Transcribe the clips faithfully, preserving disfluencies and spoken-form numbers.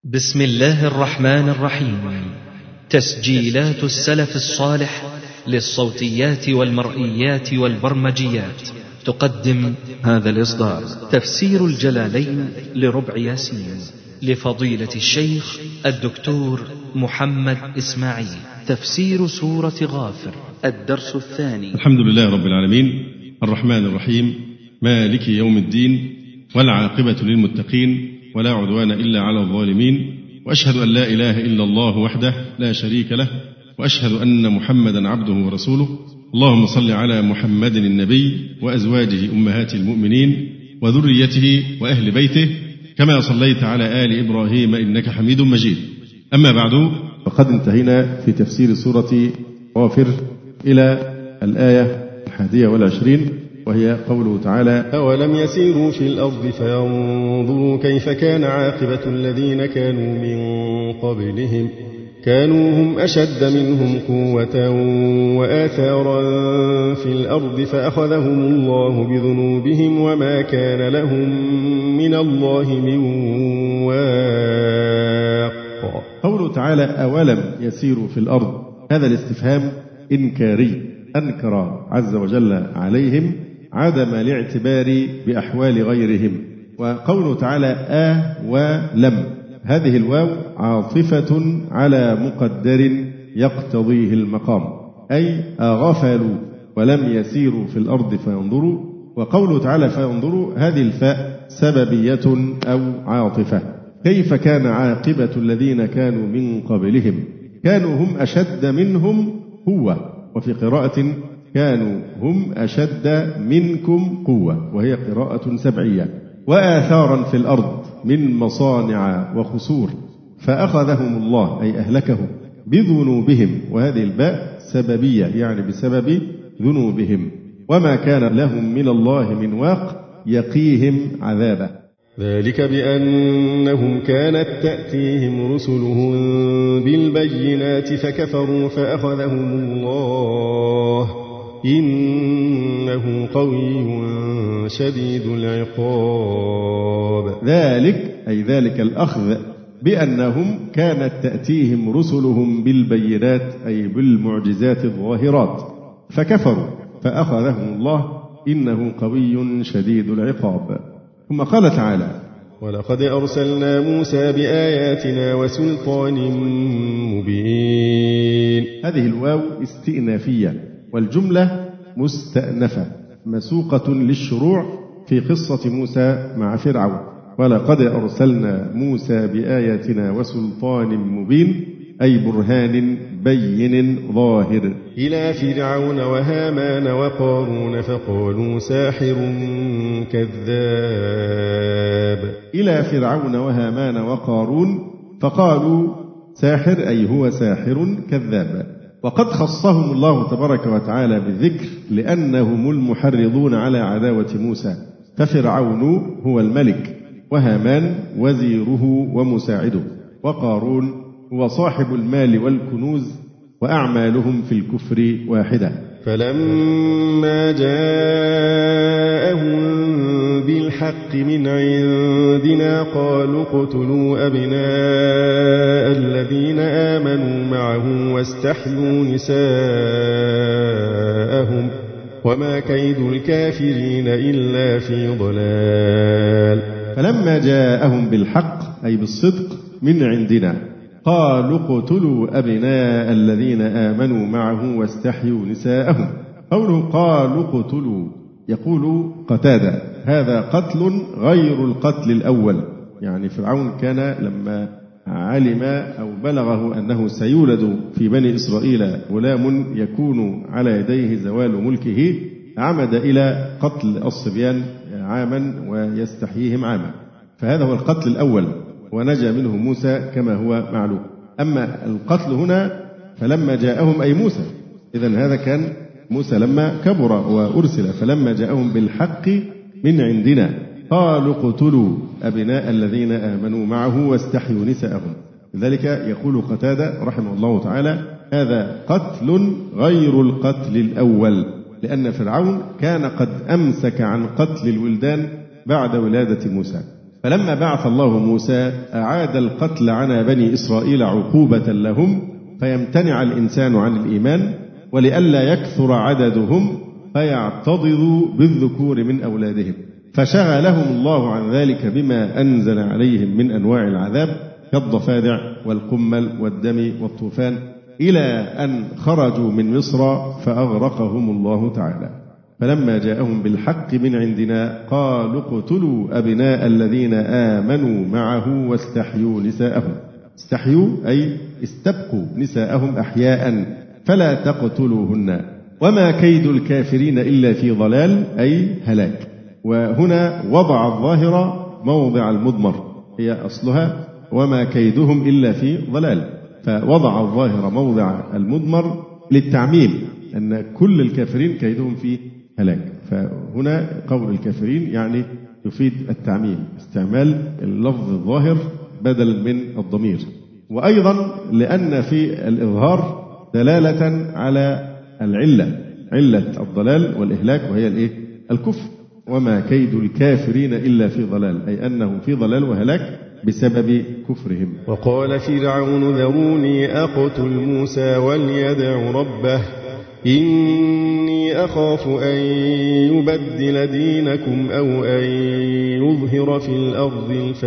بسم الله الرحمن الرحيم. تسجيلات السلف الصالح للصوتيات والمرئيات والبرمجيات تقدم هذا الإصدار تفسير الجلالين لربع ياسين لفضيلة الشيخ الدكتور محمد إسماعيل. تفسير سورة غافر، الدرس الثاني. الحمد لله رب العالمين، الرحمن الرحيم، مالك يوم الدين، والعاقبة للمتقين، ولا عدوان إلا على الظالمين، وأشهد أن لا إله إلا الله وحده لا شريك له، وأشهد أن محمدا عبده ورسوله. اللهم صل على محمد النبي وأزواجه أمهات المؤمنين وذريته وأهل بيته كما صليت على آل إبراهيم إنك حميد مجيد. أما بعد، فقد انتهينا في تفسير سورة غافر إلى الآية الحادية والعشرين، وهي قوله تعالى: أولم يسيروا في الأرض فينظروا كيف كان عاقبة الذين كانوا من قبلهم كانوا هم أشد منهم قوة وآثارا في الأرض فأخذهم الله بذنوبهم وما كان لهم من الله من واق. قوله تعالى: أولم يسيروا في الأرض، هذا الاستفهام إنكاري، أنكر عز وجل عليهم عدم الاعتبار بأحوال غيرهم. وقوله تعالى: آ ولم، هذه الواو عاطفة على مقدر يقتضيه المقام، أي أغفلوا ولم يسيروا في الأرض فينظروا. وقوله تعالى فينظروا، هذه الفاء سببية أو عاطفة. كيف كان عاقبة الذين كانوا من قبلهم؟ كانوا هم أشد منهم قوة، وفي قراءة كانوا هم أشد منكم قوة، وهي قراءة سبعية. وآثارا في الأرض من مصانع وخسور فأخذهم الله، أي أهلكهم، بذنوبهم، وهذه الباء سببية يعني بسبب ذنوبهم. وما كان لهم من الله من واق يقيهم عذابه. ذلك بأنهم كانت تأتيهم رسلهم بالبينات فكفروا فأخذهم الله إنه قوي شديد العقاب. ذلك أي ذلك الأخذ بأنهم كانت تأتيهم رسلهم بالبينات أي بالمعجزات الظاهرات فكفروا فأخذهم الله إنه قوي شديد العقاب. ثم قال تعالى: ولقد أرسلنا موسى بآياتنا وسلطان مبين. هذه الواو استئنافية، والجملة مستأنفة مسوقة للشروع في قصة موسى مع فرعون. ولقد أرسلنا موسى بآياتنا وسلطان مبين، أي برهان بين ظاهر، إلى فرعون وهامان وقارون فقالوا ساحر كذاب. إلى فرعون وهامان وقارون فقالوا ساحر، أي هو ساحر كذاب. وقد خصهم الله تبارك وتعالى بالذكر لأنهم المحرضون على عداوة موسى، ففرعون هو الملك، وهامان وزيره ومساعده، وقارون هو صاحب المال والكنوز، وأعمالهم في الكفر واحدة. فلما جاءهم بالحق من عندنا قالوا اقتلوا أبناء الذين آمنوا معه واستحيوا نساءهم وما كيد الكافرين إلا في ضلال. فلما جاءهم بالحق أي بالصدق من عندنا قالوا اقتلوا أبناء الذين آمنوا معه واستحيوا نساءهم. قوله قالوا اقتلوا، يقول قتادة: هذا قتل غير القتل الأول. يعني فرعون كان لما علم أو بلغه أنه سيولد في بني إسرائيل غلام يكون على يديه زوال ملكه، عمد إلى قتل الصبيان عاما ويستحييهم عاما، فهذا هو القتل الأول، ونجا منه موسى كما هو معلوم. أما القتل هنا فلما جاءهم أي موسى، إذن هذا كان موسى لما كبر وأرسل. فلما جاءهم بالحق من عندنا قالوا اقتلوا أبناء الذين آمنوا معه واستحيوا نساءهم. لذلك يقول قتادة رحمه الله تعالى: هذا قتل غير القتل الأول، لأن فرعون كان قد أمسك عن قتل الولدان بعد ولادة موسى. فلما بعث الله موسى أعاد القتل عن بني إسرائيل عقوبة لهم فيمتنع الإنسان عن الإيمان، ولئلا يكثر عددهم فيعتضدوا بالذكور من أولادهم، فشغلهم الله عن ذلك بما أنزل عليهم من أنواع العذاب كالضفادع والقمل والدم والطوفان، إلى أن خرجوا من مصر فأغرقهم الله تعالى. فلما جاءهم بالحق من عندنا قالوا اقتلوا أبناء الذين آمنوا معه واستحيوا نساءهم. استحيوا أي استبقوا نساءهم أحياء فلا تقتلوهن، وما كيد الكافرين إلا في ضلال أي هلاك. وهنا وضع الظاهر موضع المضمر، هي أصلها وما كيدهم إلا في ضلال، فوضع الظاهر موضع المضمر للتعميم أن كل الكافرين كيدهم في هلاك. فهنا قول الكافرين يعني يفيد التعميم، استعمال اللفظ الظاهر بدلا من الضمير. وأيضا لأن في الإظهار دلالة على العلة، علة الضلال والإهلاك، وهي الإيه؟ الكفر. وما كيد الكافرين إلا في ضلال، أي أنهم في ضلال وهلاك بسبب كفرهم. وقال فرعون ذروني أقتل موسى وليدع ربه إني أخاف أن يبدل دينكم أو أن يظهر في الأرض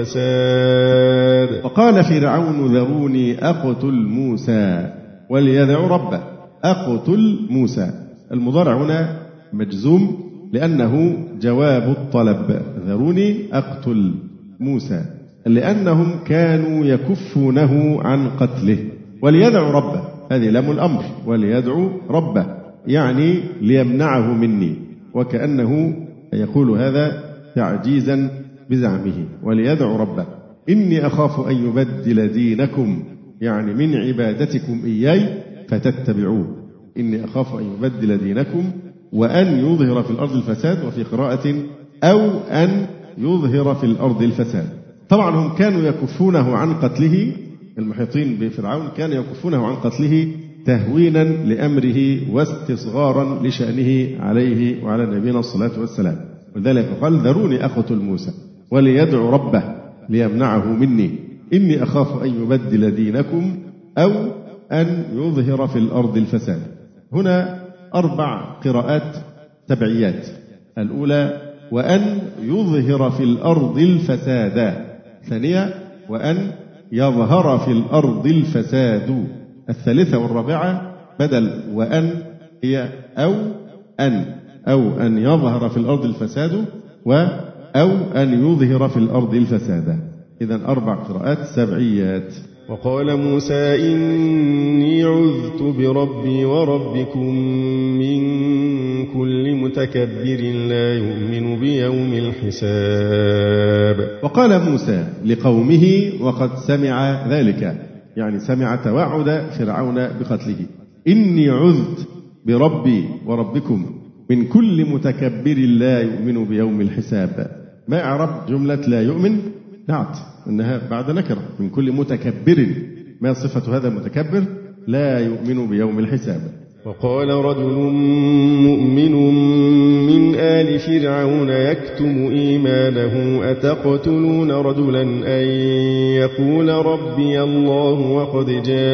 الفساد. وقال فرعون ذروني أقتل موسى وليدع ربه. أقتل موسى، المضارع هنا مجزوم لأنه جواب الطلب، ذروني أقتل موسى، لأنهم كانوا يكفونه عن قتله. وليدع ربه هذه لام الأمر، وليدعو ربه يعني ليمنعه مني، وكأنه يقول هذا تعجيزا بزعمه. وليدعو ربه إني أخاف أن يبدل دينكم، يعني من عبادتكم إياي فتتبعوه. إني أخاف أن يبدل دينكم وأن يظهر في الأرض الفساد، وفي قراءة أو أن يظهر في الأرض الفساد. طبعا هم كانوا يكفونه عن قتله، المحيطين بفرعون كانوا يكفونه عن قتله تهوينا لأمره واستصغارا لشأنه عليه وعلى نبينا الصلاة والسلام. ولذلك قال ذروني أقتل موسى وليدعو ربه ليمنعه مني إني أخاف أن يبدل دينكم أو أن يظهر في الأرض الفساد. هنا أربع قراءات تبعيات. الأولى وأن يظهر في الأرض الفساد، ثانية وأن يظهر في الأرض الفساد، الثالثة والرابعة بدل وأن هي أو أن، أو أن يظهر في الأرض الفساد و أو أن يظهر في الأرض الفساد. إذن أربع قراءات سبعيات. وقال موسى إني عذت بربي وربكم من كل متكبر لا يؤمن بيوم الحساب. وقال موسى لقومه وقد سمع ذلك، يعني سمع توعد فرعون بقتله، إني عذت بربي وربكم من كل متكبر لا يؤمن بيوم الحساب. ما إعراب جملة لا يؤمن؟ نعت إنها بعد نكرة، من كل متكبر، ما صفة هذا المتكبر؟ لا يؤمن بيوم الحساب. وقال رجل مؤمن من آل فرعون يكتم إيمانه أتقتلون رجلا أن يقول ربي الله وقد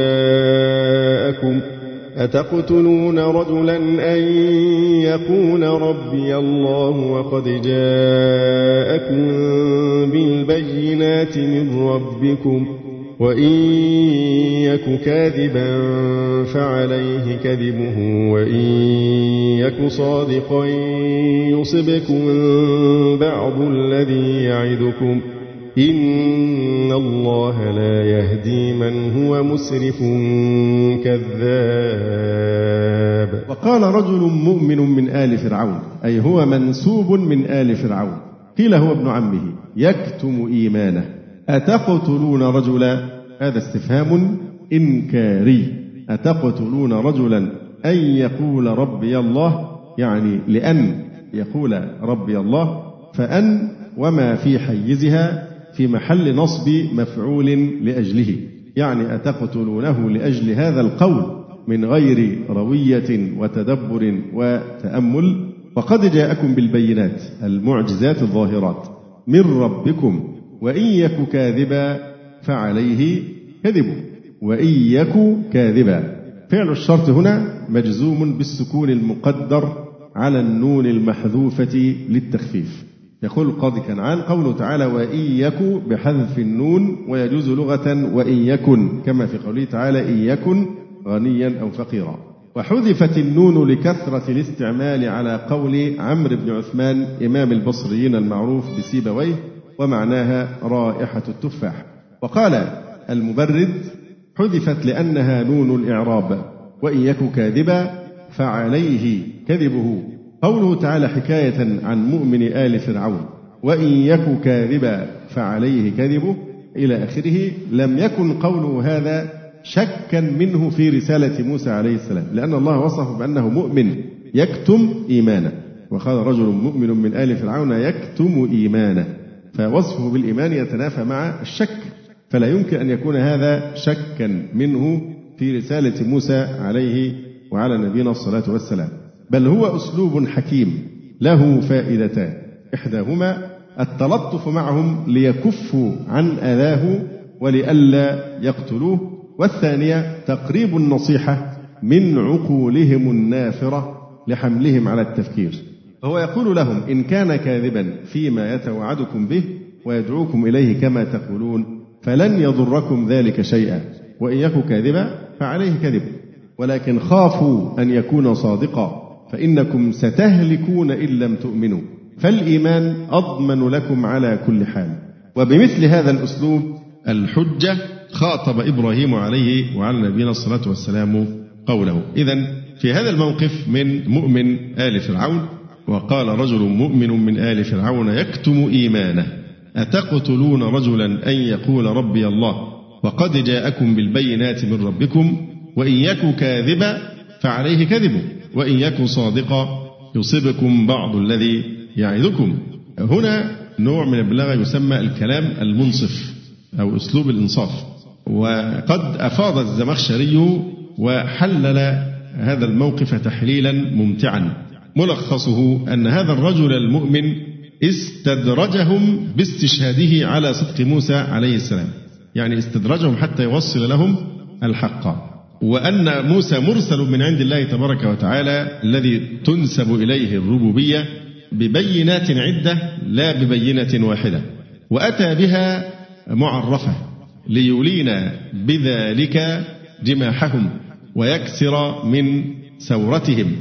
جاءكم أتقتلون رجلا أن يقول ربي الله وقد جاءكم بالبينات من ربكم وإن يك كاذبا فعليه كذبه وإن يك صادقا يصبكم بعض الذي يعدكم إن الله لا يهدي من هو مسرف كذاب. وقال رجل مؤمن من آل فرعون، أي هو منسوب من آل فرعون، قيل هو ابن عمه، يكتم إيمانه. أتقتلون رجلا، هذا استفهام إنكاري، أتقتلون رجلا أن يقول ربي الله، يعني لأن يقول ربي الله، فأن وما في حيزها في محل نصب مفعول لأجله، يعني أتقتلونه لأجل هذا القول من غير روية وتدبر وتأمل. وقد جاءكم بالبينات، المعجزات الظاهرات، من ربكم وإن يك كاذبا فعليه كذبه. وإن يك كاذبا، فعل الشرط هنا مجزوم بالسكون المقدر على النون المحذوفة للتخفيف. يقول القاضي كنعان قوله تعالى وإن يك بحذف النون، ويجوز لغة وإن يكن، كما في قوله تعالى إن يكن غنيا أو فقيرا. وحذفت النون لكثرة الاستعمال على قول عمرو بن عثمان إمام البصريين المعروف بسيبويه، ومعناها رائحة التفاح. وقال المبرد حذفت لأنها نون الإعراب، وإن يك كاذبا فعليه كذبه. قوله تعالى حكاية عن مؤمن آل فرعون وإن يك كاذبا فعليه كذبه إلى آخره، لم يكن قوله هذا شكا منه في رسالة موسى عليه السلام، لأن الله وصفه بأنه مؤمن يكتم إيمانه، وقال رجل مؤمن من آل فرعون يكتم إيمانه، فوصفه بالإيمان يتنافى مع الشك، فلا يمكن أن يكون هذا شكا منه في رسالة موسى عليه وعلى نبينا الصلاة والسلام، بل هو أسلوب حكيم له فائدتان، إحداهما التلطف معهم ليكفوا عن أذاه ولئلا يقتلوه، والثانية تقريب النصيحة من عقولهم النافرة لحملهم على التفكير. هو يقول لهم إن كان كاذبا فيما يتوعدكم به ويدعوكم إليه كما تقولون فلن يضركم ذلك شيئا، وإن يك كاذبا فعليه كذب، ولكن خافوا أن يكون صادقا فإنكم ستهلكون إن لم تؤمنوا، فالإيمان أضمن لكم على كل حال. وبمثل هذا الأسلوب الحجة خاطب إبراهيم عليه وعلى نبينا الصلاة والسلام قوله. إذن في هذا الموقف من مؤمن آل فرعون، وقال رجل مؤمن من آل فرعون يكتم إيمانه أتقتلون رجلا أن يقول ربي الله وقد جاءكم بالبينات من ربكم وإن يك كاذبا فعليه كذبه وإن يك صادقا يصيبكم بعض الذي يعدكم. هنا نوع من البلاغة يسمى الكلام المنصف أو أسلوب الإنصاف، وقد أفاض الزمخشري وحلل هذا الموقف تحليلا ممتعا، ملخصه أن هذا الرجل المؤمن استدرجهم باستشهاده على صدق موسى عليه السلام، يعني استدرجهم حتى يوصل لهم الحق، وأن موسى مرسل من عند الله تبارك وتعالى الذي تنسب إليه الربوبية ببينات عدة لا ببينة واحدة، وأتى بها معرفة ليلين بذلك جماحهم ويكسر من ثورتهم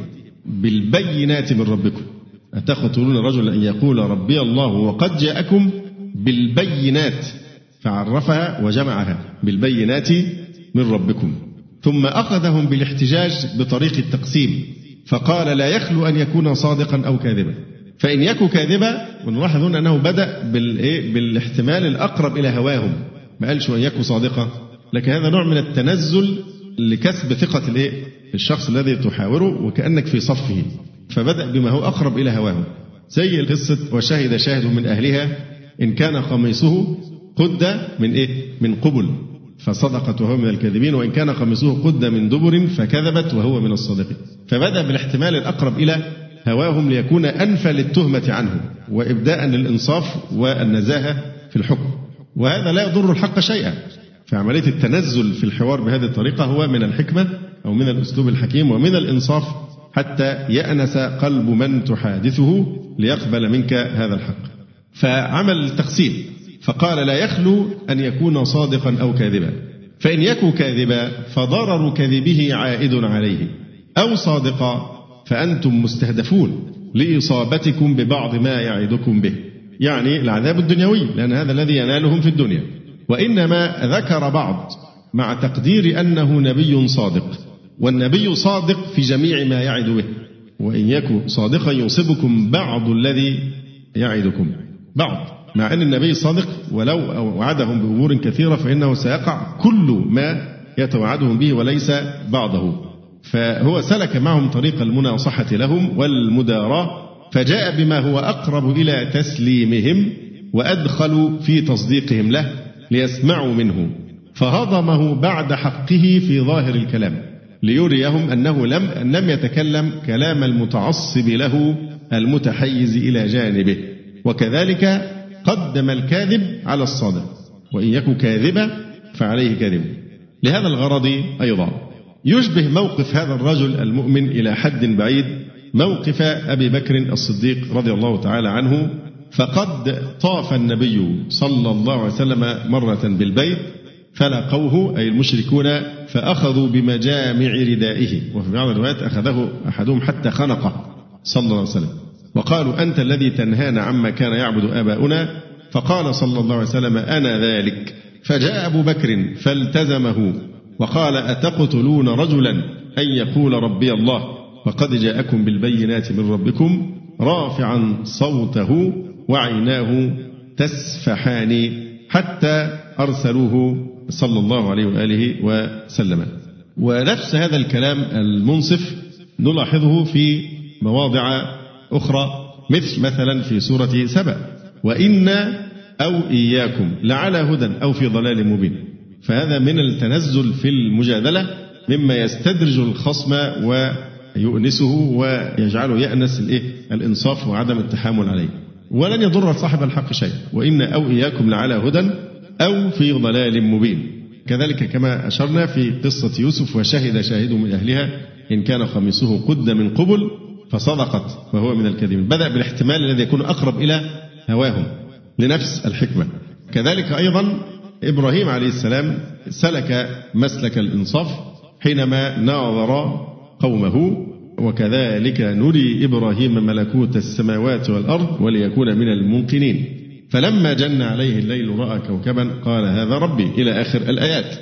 بالبينات من ربكم. أتقتلون رجلا أن يقول ربي الله وقد جاءكم بالبينات، فعرفها وجمعها بالبينات من ربكم. ثم أخذهم بالاحتجاج بطريق التقسيم، فقال لا يخلو أن يكون صادقا أو كاذبا، فإن يكن كاذبا، ونلاحظ هنا أنه بدأ بالاحتمال الأقرب إلى هواهم، ما قالش أن يكن صادقا، لكن هذا نوع من التنزل لكسب ثقة الشخص الذي تحاوره وكأنك في صفه، فبدأ بما هو أقرب إلى هواهم، زي القصة وشهد شاهد من أهلها إن كان قميصه قد من إيه؟ من قبل فصدقت وهو من الكاذبين، وإن كان قميصه قد من دبر فكذبت وهو من الصادقين. فبدأ بالاحتمال الأقرب إلى هواهم ليكون أنفى للتهمة عنه وإبداء للإنصاف والنزاهة في الحكم، وهذا لا يضر الحق شيئا. فعملية التنزل في الحوار بهذه الطريقة هو من الحكمة أو من الأسلوب الحكيم ومن الإنصاف، حتى يأنس قلب من تحادثه ليقبل منك هذا الحق. فعمل التقسيم فقال لا يخلو أن يكون صادقا أو كاذبا، فإن يكن كاذبا فضرر كذبه عائد عليه، أو صادقا فأنتم مستهدفون لإصابتكم ببعض ما يعدكم به، يعني العذاب الدنيوي، لأن هذا الذي ينالهم في الدنيا. وإنما ذكر بعض مع تقدير أنه نبي صادق، والنبي صادق في جميع ما يعد به، وإن يكن صادقا يصيبكم بعض الذي يعدكم، بعض، مع أن النبي صادق ولو وعدهم بأمور كثيرة فإنه سيقع كل ما يتوعدهم به وليس بعضه. فهو سلك معهم طريق المناصحة لهم والمداراة، فجاء بما هو أقرب إلى تسليمهم وأدخلوا في تصديقهم له ليسمعوا منه، فهضمه بعد حقه في ظاهر الكلام ليريهم أنه لم لم يتكلم كلام المتعصب له المتحيز إلى جانبه. وكذلك قدم الكاذب على الصادق، وإن يك كاذبا فعليه كاذب. لهذا الغرض أيضا يشبه موقف هذا الرجل المؤمن إلى حد بعيد موقف أبي بكر الصديق رضي الله تعالى عنه. فقد طاف النبي صلى الله عليه وسلم مرة بالبيت فلقوه أي المشركون فأخذوا بمجامع ردائه، وفي بعض الروايات أخذه أحدهم حتى خنقه صلى الله عليه وسلم، وقالوا أنت الذي تنهانا عما كان يعبد آباؤنا. فقال صلى الله عليه وسلم أنا ذلك. فجاء أبو بكر فالتزمه وقال أتقتلون رجلا أن يقول ربي الله وقد جاءكم بالبينات من ربكم، رافعا صوته وعيناه تسفحان، حتى أرسلوه صلى الله عليه وآله وسلم. ونفس هذا الكلام المنصف نلاحظه في مواضع أخرى، مثل مثلا في سورة سبأ وإنا أو إياكم لعلى هدى أو في ضلال مبين. فهذا من التنزل في المجادلة مما يستدرج الخصم ويؤنسه ويجعله يأنس الإيه؟ الإنصاف وعدم التحامل عليه، ولن يضر صاحب الحق شيء. وإن أو إياكم لعلى هدى أو في ضلال مبين. كذلك كما أشرنا في قصة يوسف وشهد شاهد من أهلها إن كان قميصه قد من قبل فصدقت وهو من الكاذبين. بدأ بالاحتمال الذي يكون أقرب إلى هواهم لنفس الحكمة. كذلك أيضا إبراهيم عليه السلام سلك مسلك الإنصاف حينما ناظر قومه، وكذلك نري إبراهيم ملكوت السماوات والأرض وليكون من الموقنين. فلما جن عليه الليل رأى كوكبا قال هذا ربي إلى آخر الآيات.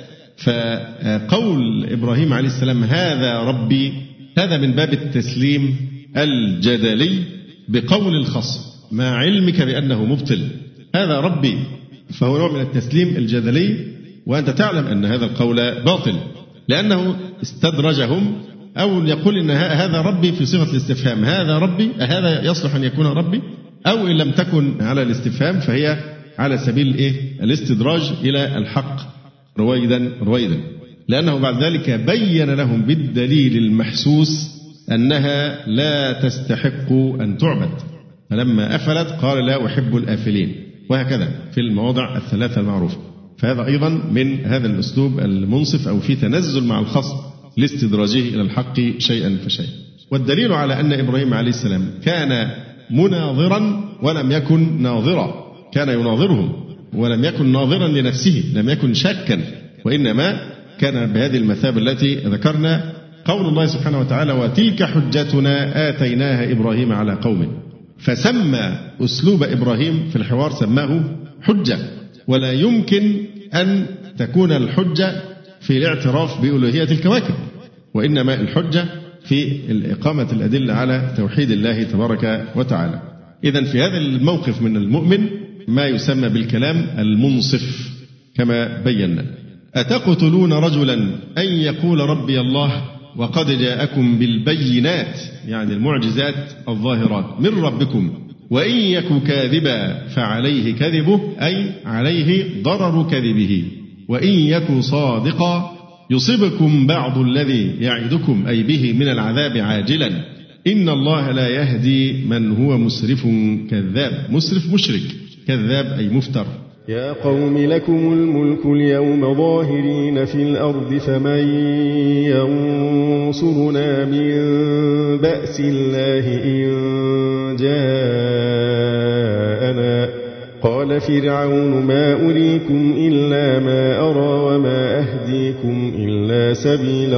فقول إبراهيم عليه السلام هذا ربي هذا من باب التسليم الجدلي بقول الخصم مع علمك بأنه مبطل. هذا ربي فهو نوع من التسليم الجدلي، وأنت تعلم أن هذا القول باطل لأنه استدرجهم، أو يقول إن هذا ربي في صيغة الاستفهام، هذا ربي هذا يصلح أن يكون ربي، أو إن لم تكن على الاستفهام فهي على سبيل الإيه؟ الاستدراج إلى الحق رويدا رويدا، لأنه بعد ذلك بين لهم بالدليل المحسوس أنها لا تستحق أن تعبد، فلما أفلت قال لا أحب الآفلين، وهكذا في المواضع الثلاثة المعروفة. فهذا أيضا من هذا الأسلوب المنصف أو في تنزل مع الخصم لاستدراجه إلى الحق شيئا فشيئا. والدليل على أن إبراهيم عليه السلام كان مناظرا ولم يكن ناظرا، كان يناظرهم ولم يكن ناظرا لنفسه، لم يكن شاكا، وإنما كان بهذه المثابة التي ذكرنا قول الله سبحانه وتعالى وتلك حجتنا آتيناها إبراهيم على قومه. فسمى أسلوب إبراهيم في الحوار سماه حجة، ولا يمكن أن تكون الحجة في الاعتراف بألوهية الكواكب، وإنما الحجة في إقامة الأدلة على توحيد الله تبارك وتعالى. إذن في هذا الموقف من المؤمن ما يسمى بالكلام المنصف كما بينا. أتقتلون رجلا أن يقول ربي الله وقد جاءكم بالبينات، يعني المعجزات الظاهرات من ربكم، وإن يك كاذبا فعليه كذبه، أي عليه ضرر كذبه، وإن يك صادقا يصيبكم بعض الذي يعدكم أي به من العذاب عاجلا، إن الله لا يهدي من هو مسرف كذاب. مسرف مشرك، كذاب أي مفتر. يا قوم لكم الملك اليوم ظاهرين في الأرض فمن ينصرنا من بأس الله إن جاءنا قال فرعون ما أريكم إلا ما أرى وما أهديكم إلا سبيل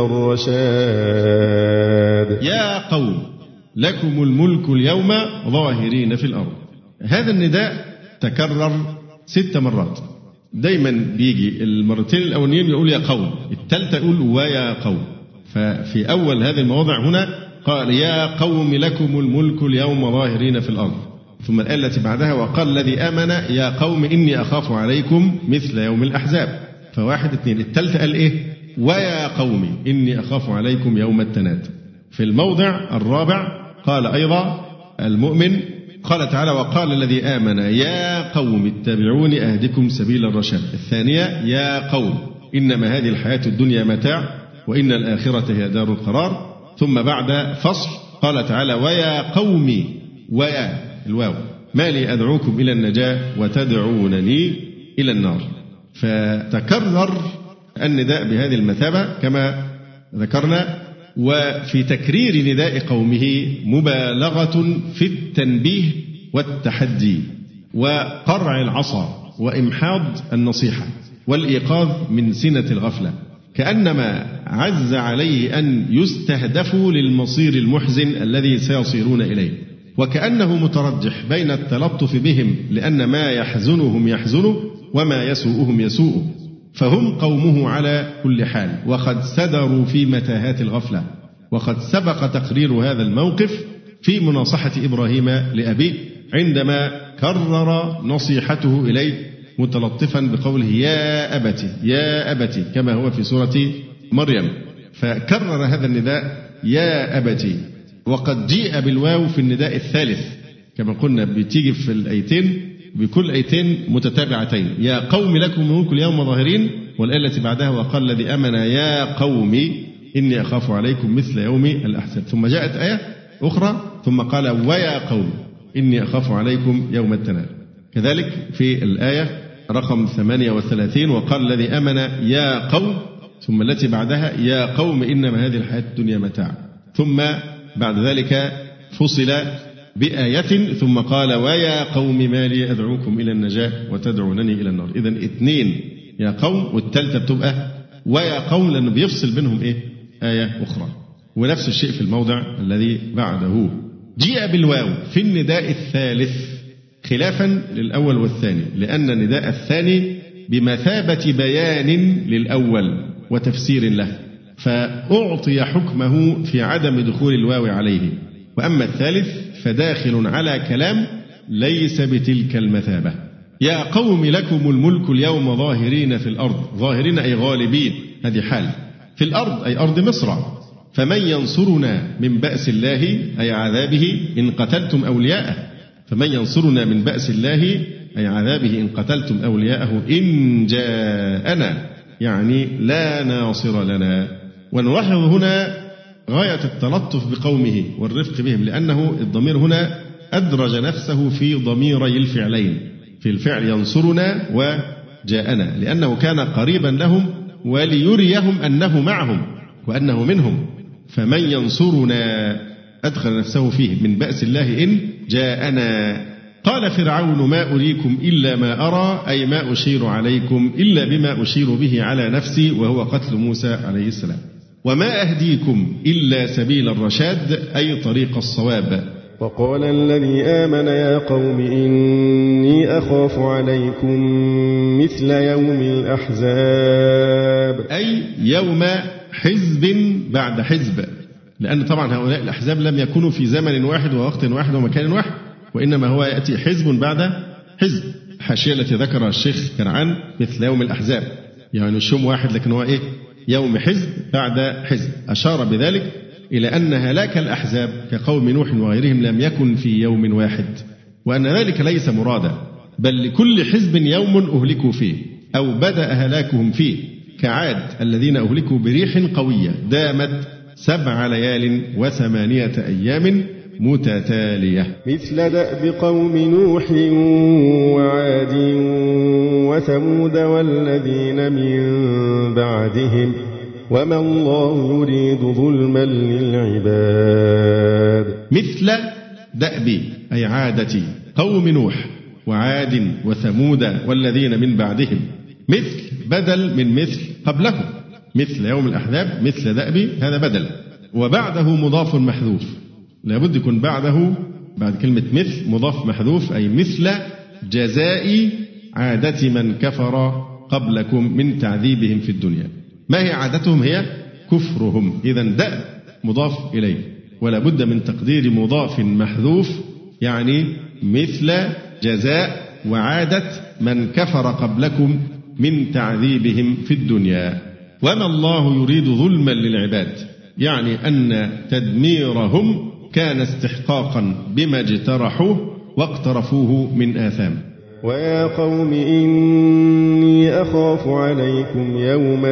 الرشاد. يا قوم لكم الملك اليوم ظاهرين في الأرض. هذا النداء تكرر ست مرات، دايما بيجي المرتين الأولين يقول يا قوم، الثالثة يقول ويا قوم. ففي أول هذه المواضع هنا قال يا قوم لكم الملك اليوم ظاهرين في الأرض، ثم الآية التي بعدها وقال الذي آمن يا قوم إني أخاف عليكم مثل يوم الأحزاب. فواحد اثنين. الثالثة قال إيه؟ ويا قوم إني أخاف عليكم يوم التناد. في الموضع الرابع قال أيضا المؤمن قال تعالى وقال الذي آمن يا قوم اتبعون أهدكم سبيل الرشاد. الثانية يا قوم إنما هذه الحياة الدنيا متاع وإن الآخرة هي دار القرار. ثم بعد فصل قال تعالى ويا قوم، ويا الواو ما لي أدعوكم إلى النجاة وتدعونني إلى النار. فتكرر النداء بهذه المثابة كما ذكرنا. وفي تكرير نداء قومه مبالغة في التنبيه والتحدي وقرع العصا وإمحاض النصيحة والإيقاظ من سنة الغفلة، كأنما عز عليه أن يستهدفوا للمصير المحزن الذي سيصيرون إليه، وكأنه مترجح بين التلطف بهم لأن ما يحزنهم يحزنه وما يسوءهم يسوءه، فهم قومه على كل حال وقد سدروا في متاهات الغفلة. وقد سبق تقرير هذا الموقف في مناصحة إبراهيم لأبيه عندما كرر نصيحته إليه متلطفا بقوله يا أبت يا أبت كما هو في سورة مريم، فكرر هذا النداء يا أبت. وقد جيء بالواو في النداء الثالث كما قلنا، بتيجي في الآيتين بكل آيتين متتابعتين، يا قوم لكم ملك اليوم ظاهرين، والآية التي بعدها وقال الذي آمن يا قوم إني أخاف عليكم مثل يوم الأحزاب. ثم جاءت آية أخرى ثم قال ويا قوم إني أخاف عليكم يوم التناد. كذلك في الآية رقم ثمانية وثلاثين وقال الذي آمن يا قوم، ثم التي بعدها يا قوم إنما هذه الحياة الدنيا متاع، ثم بعد ذلك فصل بآية ثم قال ويا قوم ما لي أدعوكم إلى النجاة وتدعونني إلى النار. إذن اثنين يا قوم، والثالثة بتبقى ويا قوم لأنه بيفصل بينهم إيه آية أخرى. ونفس الشيء في الموضع الذي بعده. جيء بالواو في النداء الثالث خلافا للأول والثاني، لأن النداء الثاني بمثابة بيان للأول وتفسير له، فأعطي حكمه في عدم دخول الواو عليه. وأما الثالث فداخل على كلام ليس بتلك المثابة. يا قوم لكم الملك اليوم ظاهرين في الأرض، ظاهرين أي غالبين، هذه حال، في الأرض أي أرض مصر، فمن ينصرنا من بأس الله أي عذابه إن قتلتم أولياءه، فمن ينصرنا من بأس الله أي عذابه إن قتلتم أولياءه إن جاءنا، يعني لا ناصر لنا. ونلاحظ هنا غاية التلطف بقومه والرفق بهم، لأنه الضمير هنا أدرج نفسه في ضميري الفعلين، في الفعل ينصرنا وجاءنا، لأنه كان قريبا لهم وليريهم أنه معهم وأنه منهم. فمن ينصرنا أدخل نفسه فيه من بأس الله إن جاءنا. قال فرعون ما أريكم إلا ما أرى، أي ما أشير عليكم إلا بما أشير به على نفسي، وهو قتل موسى عليه السلام. وما أهديكم إلا سبيل الرشاد، أي طريق الصواب. وقال الذي آمن يا قوم إني أخاف عليكم مثل يوم الأحزاب، أي يوم حزب بعد حزب، لأن طبعا هؤلاء الأحزاب لم يكونوا في زمن واحد ووقت واحد ومكان واحد، وإنما هو يأتي حزب بعد حزب. الحاشية التي ذكرها الشيخ كنعان مثل يوم الأحزاب، يعني مش يوم واحد لكن هو إيه يوم حزب بعد حزب. أشار بذلك إلى أن هلاك الأحزاب كقوم نوح وغيرهم لم يكن في يوم واحد، وأن ذلك ليس مرادا، بل لكل حزب يوم أهلكوا فيه أو بدأ هلاكهم فيه، كعاد الذين أهلكوا بريح قوية دامت سبع ليال وثمانية أيام متتالية، مثل دأب قوم نوح وعاد وثمود والذين من بعدهم وما الله يريد ظلما للعباد. مثل دأب أي عادة قوم نوح وعاد وثمود والذين من بعدهم، مثل بدل من مثل قبله، مثل يوم الأحزاب مثل دأب هذا بدل، وبعده مضاف محذوف، لابد يكون بعده بعد كلمة مثل مضاف محذوف، أي مثل جزاء عادة من كفر قبلكم من تعذيبهم في الدنيا. ما هي عادتهم؟ هي كفرهم. إذا دأب مضاف إليه، ولا بد من تقدير مضاف محذوف، يعني مثل جزاء وعادة من كفر قبلكم من تعذيبهم في الدنيا. وما الله يريد ظلما للعباد، يعني أن تدميرهم كان استحقاقا بما اجترحوه واقترفوه من آثام. ويا قوم إني أخاف عليكم يوم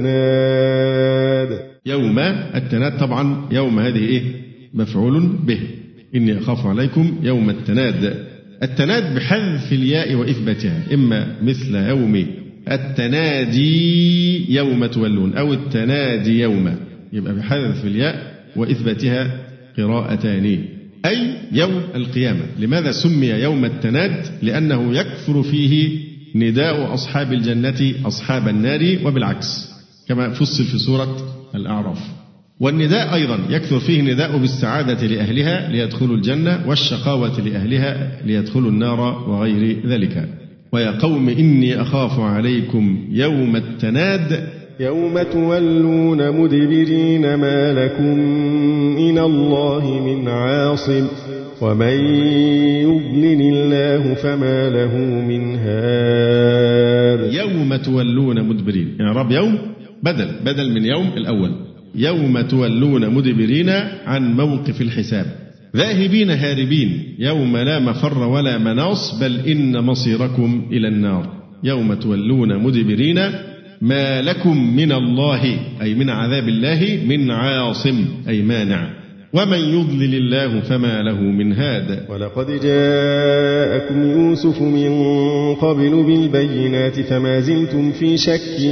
التناد. يوم التناد طبعا يوم هذه إيه مفعول به، إني أخاف عليكم يوم التناد. التناد بحذف الياء وإثباتها، إما مثل يوم التنادي يوم تولون أو التنادي يوم، يبقى بحذف الياء وإثباتها قراءتان، أي يوم القيامة. لماذا سمي يوم التناد؟ لأنه يكثر فيه نداء أصحاب الجنة أصحاب النار، وبالعكس كما فصل في سورة الأعراف. والنداء أيضا يكثر فيه نداء بالسعادة لأهلها ليدخلوا الجنة، والشقاوة لأهلها ليدخلوا النار، وغير ذلك. ويا قوم إني أخاف عليكم يوم التناد يوم تولون مدبرين ما لكم من الله من عاصم ومن يضلل الله فما له من هاد. يوم تولون مدبرين، يعني رب يوم بدل بدل من يوم الأول. يوم تولون مدبرين عن موقف الحساب، ذاهبين هاربين يوم لا مفر ولا مناص، بل إن مصيركم إلى النار. يوم تولون مدبرين ما لكم من الله أي من عذاب الله من عاصم أي مانع، ومن يضلل الله فما له من هاد. ولقد جاءكم يوسف من قبل بالبينات فما زلتم في شك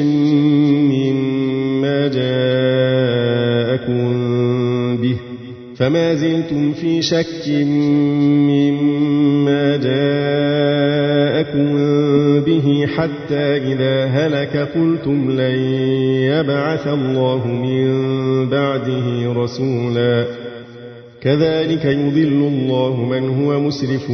مما جاءكم به فما زلتم في شك مما جاءكم به حتى إذا هلك قلتم لن يبعث الله من بعده رسولا كذلك يضل الله من هو مسرف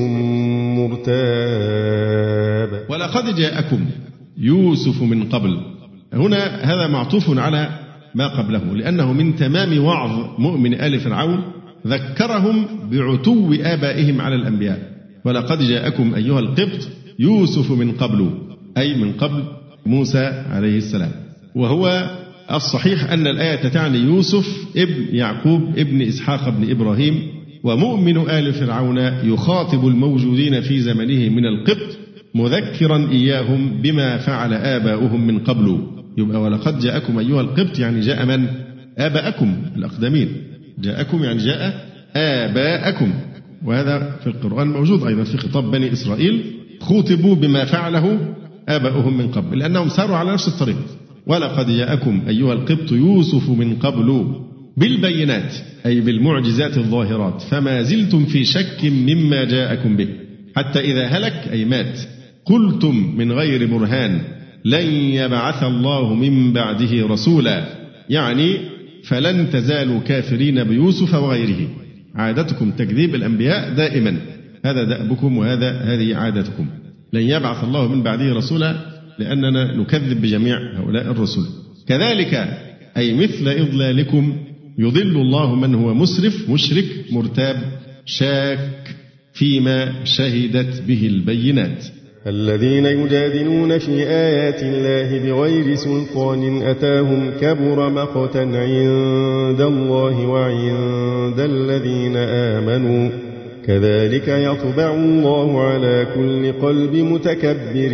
مرتاب. ولقد جاءكم يوسف من قبل، هنا هذا معطوف على ما قبله، لأنه من تمام وعظ مؤمن آل فرعون ذكرهم بعتو آبائهم على الأنبياء. ولقد جاءكم أيها القبط يوسف من قبل، أي من قبل موسى عليه السلام. وهو الصحيح أن الآية تعني يوسف ابن يعقوب ابن إسحاق ابن إبراهيم، ومؤمن آل فرعون يخاطب الموجودين في زمنه من القبط مذكرا إياهم بما فعل آباؤهم من قبل. يبقى ولقد جاءكم أيها القبط يعني جاء من؟ آباءكم الأقدمين. جاءكم يعني جاء آباءكم، وهذا في القرآن موجود أيضا في خطاب بني إسرائيل، خوطبوا بما فعله آباؤهم من قبل لأنهم ساروا على نفس الطريق. ولقد جاءكم أيها القبط يوسف من قبل بالبينات أي بالمعجزات الظاهرات فما زلتم في شك مما جاءكم به حتى إذا هلك أي مات قلتم من غير برهان لن يبعث الله من بعده رسولا، يعني فلن تزالوا كافرين بيوسف وغيره. عادتكم تكذيب الأنبياء دائما، هذا دأبكم وهذا هذه عادتكم. لن يبعث الله من بعده رسولا لأننا نكذب بجميع هؤلاء الرسل. كذلك أي مثل إضلالكم يضل الله من هو مسرف مشرك مرتاب شاك فيما شهدت به البينات. الذين يجادلون في آيات الله بغير سلطان أتاهم كبر مقتا عند الله وعند الذين آمنوا كذلك يطبع الله على كل قلب متكبر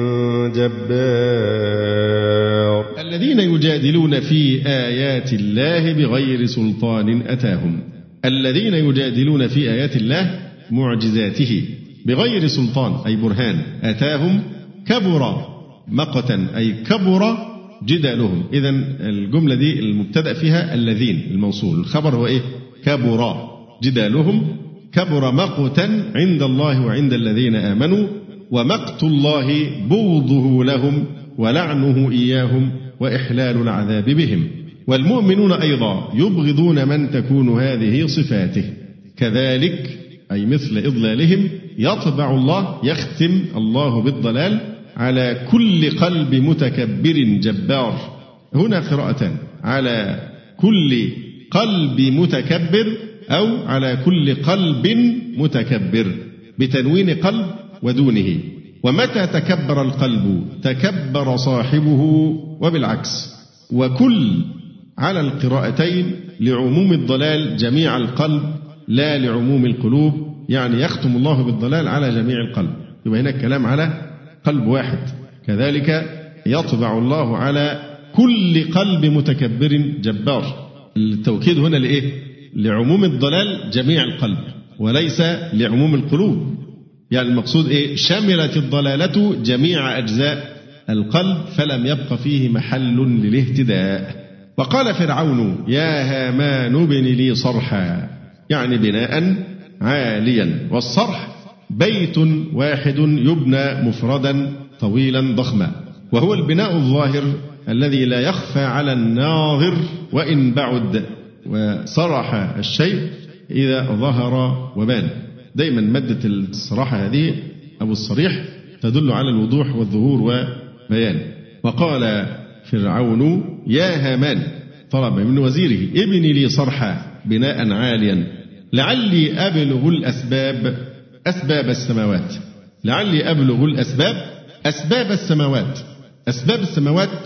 جبار. الذين يجادلون في آيات الله بغير سلطان أتاهم، الذين يجادلون في آيات الله معجزاته بغير سلطان أي برهان أتاهم كبر مقتا أي كبر جدالهم. إذن الجملة دي المبتدأ فيها الذين الموصول، الخبر هو إيه؟ كبر جدالهم. كبر مقتا عند الله وعند الذين آمنوا، ومقت الله بغضه لهم ولعنه إياهم وإحلال العذاب بهم. والمؤمنون أيضا يبغضون من تكون هذه صفاته. كذلك أي مثل إضلالهم يطبع الله يختم الله بالضلال على كل قلب متكبر جبار. هنا قراءتان، على كل قلب متكبر أو على كل قلب متكبر بتنوين قلب ودونه. ومتى تكبر القلب تكبر صاحبه وبالعكس. وكل على القراءتين لعموم الضلال جميع القلب لا لعموم القلوب، يعني يختم الله بالضلال على جميع القلب. يبقى هنا الكلام على قلب واحد. كذلك يطبع الله على كل قلب متكبر جبار. التوكيد هنا لإيه؟ لعموم الضلال جميع القلب وليس لعموم القلوب. يعني المقصود إيه؟ شملت الضلالة جميع أجزاء القلب فلم يبق فيه محل للاهتداء. وقال فرعون يا هامان ابن لي صرحا، يعني بناء عاليا، والصرح بيت واحد يبنى مفردا طويلا ضخما، وهو البناء الظاهر الذي لا يخفى على الناظر وإن بعد، وصرح الشيء إذا ظهر وبان. دايما مادة الصراحة هذه أو الصريح تدل على الوضوح والظهور وبيان. وقال فرعون يا هامان، طلب من وزيره ابني لي صرحا بناء عاليا لعلي أبلغ الأسباب أسباب السماوات. لعلي أبلغ الأسباب أسباب السماوات. أسباب السماوات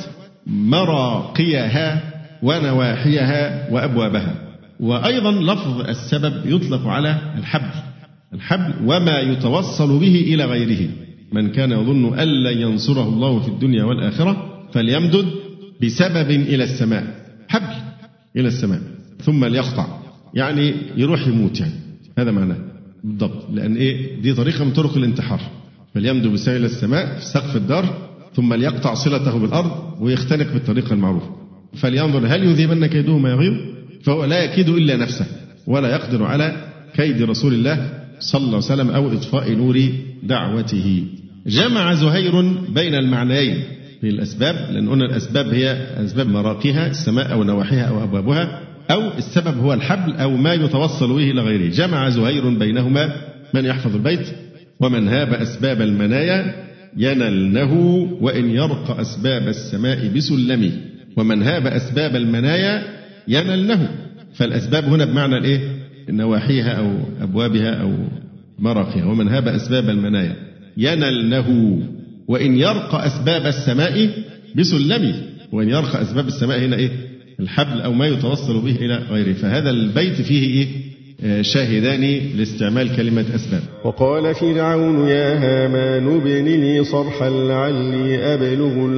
مراقيها ونواحيها وأبوابها. وأيضا لفظ السبب يطلق على الحبل الحبل وما يتوصل به إلى غيره. من كان يظن أن لن ينصره الله في الدنيا والآخرة فليمدد بسبب إلى السماء، حبل إلى السماء ثم ليقطع، يعني يروح يموت، يعني هذا معناه بالضبط. لأن إيه؟ دي طريقة من طرق الانتحار. فليمدد بسبب إلى السماء في سقف الدار ثم ليقطع صلته بالأرض ويختنق بالطريقة المعروفة. فلينظر هل يذهبن كيده ما يغيظ، فهو لا يكيد إلا نفسه ولا يقدر على كيد رسول الله صلى الله عليه وسلم أو إطفاء نور دعوته. جمع زهير بين المعنيين في الأسباب، لأن قلنا الأسباب هي أسباب مراقيها السماء أو نواحيها أو أبوابها، أو السبب هو الحبل أو ما يتوصل به إلى غيره. جمع زهير بينهما من يحفظ البيت ومن هاب أسباب المنايا ينلنه وإن يرق أسباب السماء بسلم. ومن هاب أسباب المنايا ينلنه، فالأسباب هنا بمعنى الإيه؟ نواحيها أو أبوابها أو مراقيها. ومن هاب أسباب المنايا ينلنه وإن يرق أسباب السماء بسلم. وإن يرق أسباب السماء هنا إيه؟ الحبل أو ما يتوصل به إلى غيره. فهذا البيت فيه إيه؟ شاهدان لاستعمال كلمة أسباب. وقال فرعون يا هامان ابن لي صرحا لعلي أبلغ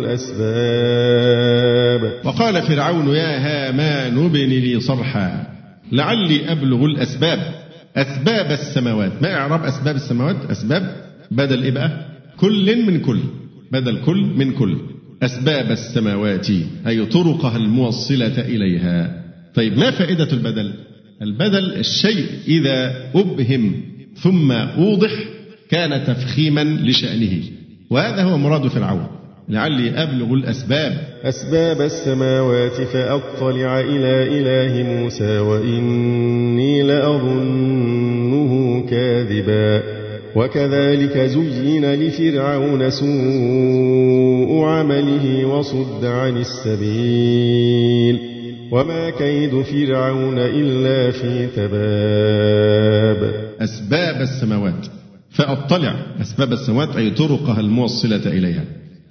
الأسباب. وقال فرعون يا هامان ابن لي صرحا لعلي أبلغ الأسباب. أسباب السماوات، ما إعراب أسباب السماوات؟ أسباب بدل إيه بقى؟ كل من كل، بدل كل من كل. أسباب السماوات أي طرقها الموصلة إليها. طيب ما فائدة البدل؟ البدل الشيء إذا أبهم ثم أوضح كان تفخيما لشأنه، وهذا هو مراد فرعون. لعلي أبلغ الأسباب أسباب السماوات فأطلع إلى إله موسى وإني لأظنه كاذبا. وكذلك زين لفرعون سوء عمله وصد عن السبيل وما كيد فرعون إلا في تباب. أسباب السماوات فأطلع، أسباب السماوات أي طرقها الموصلة إليها.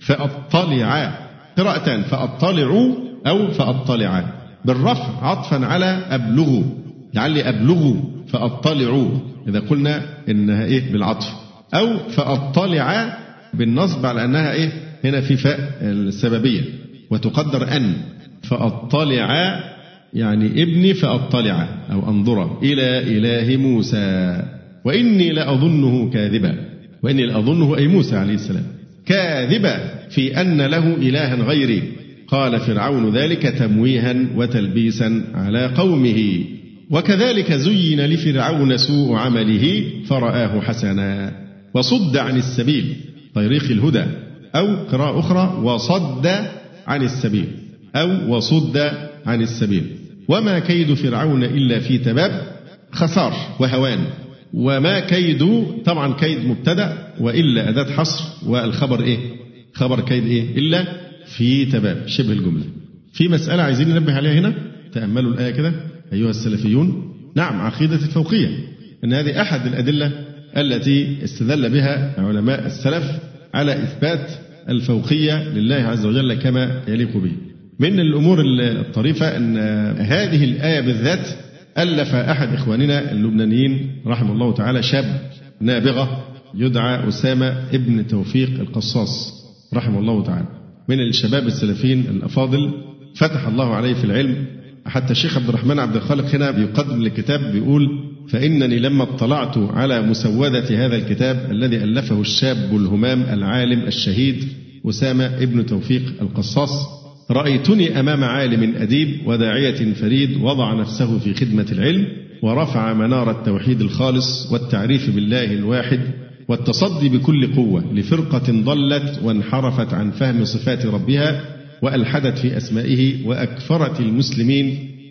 فأطلع قراءتان، فأطلعوا أو فأطلع بالرفع عطفا على أبلغوا، لعلي أبلغوا فأطلعوا إذا قلنا إنها إيه بالعطف، أو فأطلع بالنصب على أنها إيه هنا في فاء السببية وتقدر أن. فأطلع يعني ابني فأطلع أو أنظر إلى إله موسى وإني لأظنه كاذبا. وإني لأظنه أي موسى عليه السلام كاذبا في أن له إلها غيري. قال فرعون ذلك تمويها وتلبيسا على قومه. وكذلك زين لفرعون سوء عمله فرآه حسنا وصد عن السبيل طريق الهدى، أو قراءة أخرى وصد عن السبيل أو وصد عن السبيل. وما كيد فرعون إلا في تباب، خسار وهوان. وما كيد طبعا كيد مبتدأ وإلا أداة حصر، والخبر إيه؟ خبر كيد إيه؟ إلا في تباب شبه الجملة. في مسألة عايزين ننبه عليها هنا، تأملوا الآية كده أيها السلفيون. نعم عقيدة الفوقية أن هذه أحد الأدلة التي استدل بها علماء السلف على إثبات الفوقية لله عز وجل كما يليق به. من الأمور الطريفة أن هذه الآية بالذات ألف أحد إخواننا اللبنانيين رحمه الله تعالى شاب نابغة يدعى أسامة ابن توفيق القصاص رحمه الله تعالى، من الشباب السلفيين الأفاضل، فتح الله عليه في العلم. حتى الشيخ عبد الرحمن عبد الخالق هنا بيقدم الكتاب بيقول فإنني لما اطلعت على مسودة هذا الكتاب الذي ألفه الشاب الهمام العالم الشهيد أسامة ابن توفيق القصاص، رأيتني أمام عالم أديب وداعية فريد وضع نفسه في خدمة العلم ورفع منار التوحيد الخالص والتعريف بالله الواحد والتصدي بكل قوة لفرقة ضلت وانحرفت عن فهم صفات ربها وألحدت في أسمائه وأكفرت المسلمين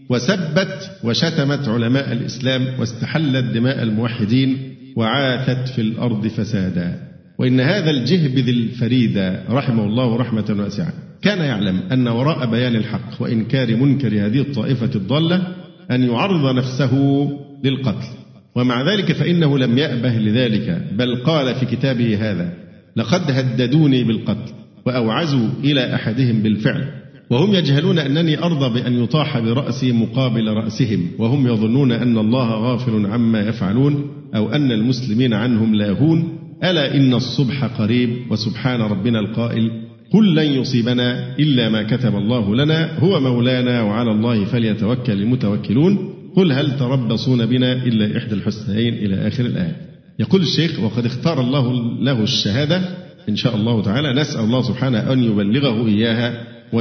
وسبت وشتمت علماء الإسلام واستحلت دماء الموحدين وعاثت في الأرض فسادا. وإن هذا الجهبذ الفريد رحمه الله رحمة واسعة كان يعلم أن وراء بيان الحق وإنكار منكر هذه الطائفة الضالة أن يعرض نفسه للقتل، ومع ذلك فإنه لم يأبه لذلك، بل قال في كتابه هذا: لقد هددوني بالقتل وأوعزوا إلى أحدهم بالفعل، وهم يجهلون أنني أرضى بأن يطاح برأسي مقابل رأسهم، وهم يظنون أن الله غافل عما يفعلون أو أن المسلمين عنهم لاهون. ألا إن الصبح قريب، وسبحان ربنا القائل: قل لن يصيبنا إلا ما كتب الله لنا هو مولانا وعلى الله فليتوكل المتوكلون. قل هل تربصون بنا إلا إحدى الحسنيين، إلى آخر الآية. يقول الشيخ: وقد اختار الله له الشهادة إن شاء الله تعالى، نسأل الله سبحانه أن يبلغه إياها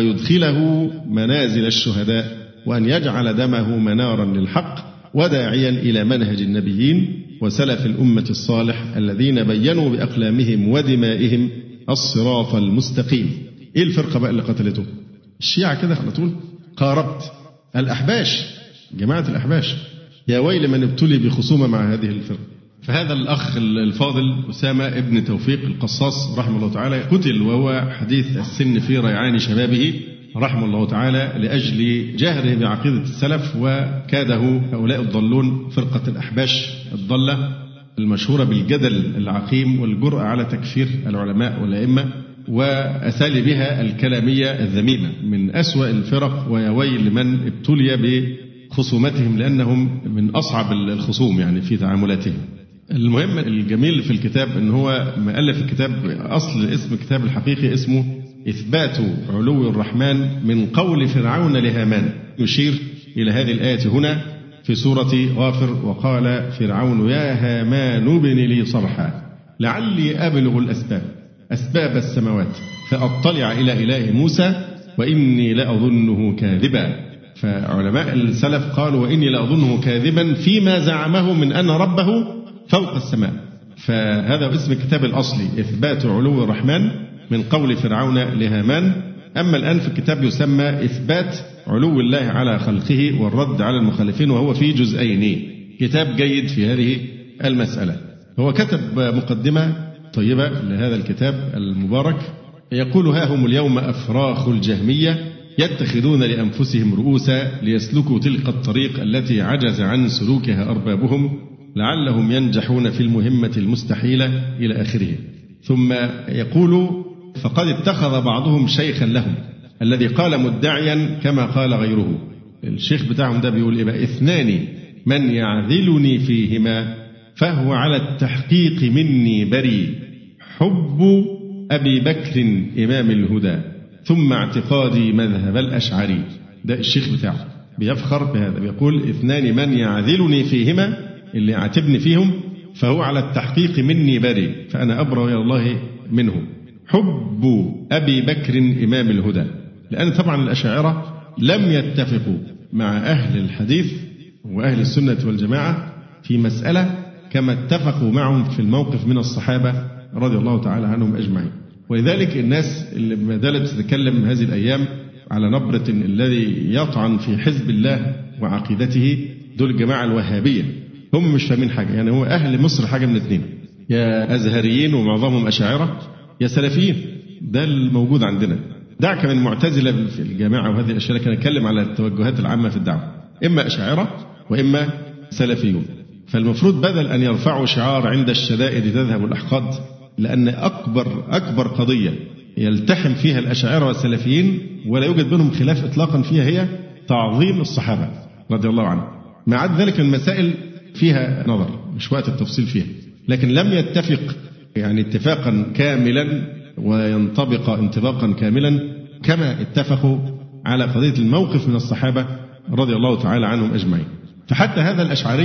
ويدخله منازل الشهداء، وأن يجعل دمه منارا للحق وداعيا إلى منهج النبيين وسلف الأمة الصالح الذين بينوا بأقلامهم ودمائهم الصراط المستقيم. إيه الفرقة بقى اللي قتلته؟ الشيعة كده على طول. قاربت الأحباش، جماعة الأحباش، يا ويل من ابتلي بخصومة مع هذه الفرقة. فهذا الأخ الفاضل أسامة ابن توفيق القصاص رحمه الله تعالى قتل وهو حديث السن في ريعان شبابه رحمه الله تعالى لأجل جهره بعقيدة السلف، وكاده هؤلاء الضالون فرقة الأحباش الضالة المشهورة بالجدل العقيم والجرأة على تكفير العلماء والأئمة وأساليبها الكلامية الذميمة، من أسوأ الفرق، ويا ويل من ابتلي بخصومتهم لأنهم من أصعب الخصوم يعني في تعاملاتهم. المهم الجميل في الكتاب أن هو مؤلف الكتاب، أصل اسم الكتاب الحقيقي اسمه إثبات علو الرحمن من قول فرعون لهامان، يشير إلى هذه الآية هنا في سورة غافر: وقال فرعون يا هامان ابن لي صرحا لعلي أبلغ الأسباب أسباب السماوات فأطلع إلى إله موسى وإني لأظنه كاذبا. فعلماء السلف قالوا وإني لأظنه كاذبا فيما زعمه من أن ربه فوق السماء. فهذا اسم الكتاب الأصلي، إثبات علو الرحمن من قول فرعون لهامان. أما الآن في الكتاب يسمى إثبات علو الله على خلقه والرد على المخالفين، وهو في جزئين، كتاب جيد في هذه المسألة. هو كتب مقدمة طيبة لهذا الكتاب المبارك، يقول: ها هم اليوم أفراخ الجهمية يتخذون لأنفسهم رؤوسا ليسلكوا تلك الطريق التي عجز عن سلوكها أربابهم لعلهم ينجحون في المهمة المستحيلة، إلى آخره. ثم يقول: فقد اتخذ بعضهم شيخا لهم الذي قال مدعيا كما قال غيره. الشيخ بتاعهم ده بيقول إيه بقى؟ اثنان من يعذلني فيهما فهو على التحقيق مني بريء، حب أبي بكر إمام الهدى ثم اعتقادي مذهب الأشعري. ده الشيخ بتاعه بيفخر بهذا، بيقول: اثنان من يعذلني فيهما، اللي اعتبني فيهم، فهو على التحقيق مني بريء، فأنا أبرأ إلى الله منه، حب أبي بكر إمام الهدى. لأن طبعا الأشاعرة لم يتفقوا مع أهل الحديث وأهل السنة والجماعة في مسألة كما اتفقوا معهم في الموقف من الصحابة رضي الله تعالى عنهم أجمعين. ولذلك الناس اللي ما زالت تتكلم هذه الأيام على نبرة الذي يطعن في حزب الله وعقيدته، دول الجماعة الوهابية، هم مش فاهمين حاجة. يعني هو أهل مصر حاجة من اثنين: يا أزهريين ومعظمهم أشاعرة، يا سلفيين. ده الموجود عندنا. دعك من معتزلة في الجماعة وهذه الأشياء، لكن نتكلم على التوجهات العامة في الدعوة، إما أشاعرة وإما سلفيون. فالمفروض بدل أن يرفعوا شعار عند الشدائد تذهب الأحقاد، لأن أكبر أكبر قضية يلتحم فيها الأشاعرة والسلفيين ولا يوجد بينهم خلاف إطلاقا فيها هي تعظيم الصحابة رضي الله عنهم. مع عد ذلك المسائل فيها نظر، مش وقت التفصيل فيها، لكن لم يتفق يعني اتفاقا كاملا وينطبق انطباقا كاملا كما اتفقوا على قضية الموقف من الصحابة رضي الله تعالى عنهم أجمعين. فحتى هذا الأشعري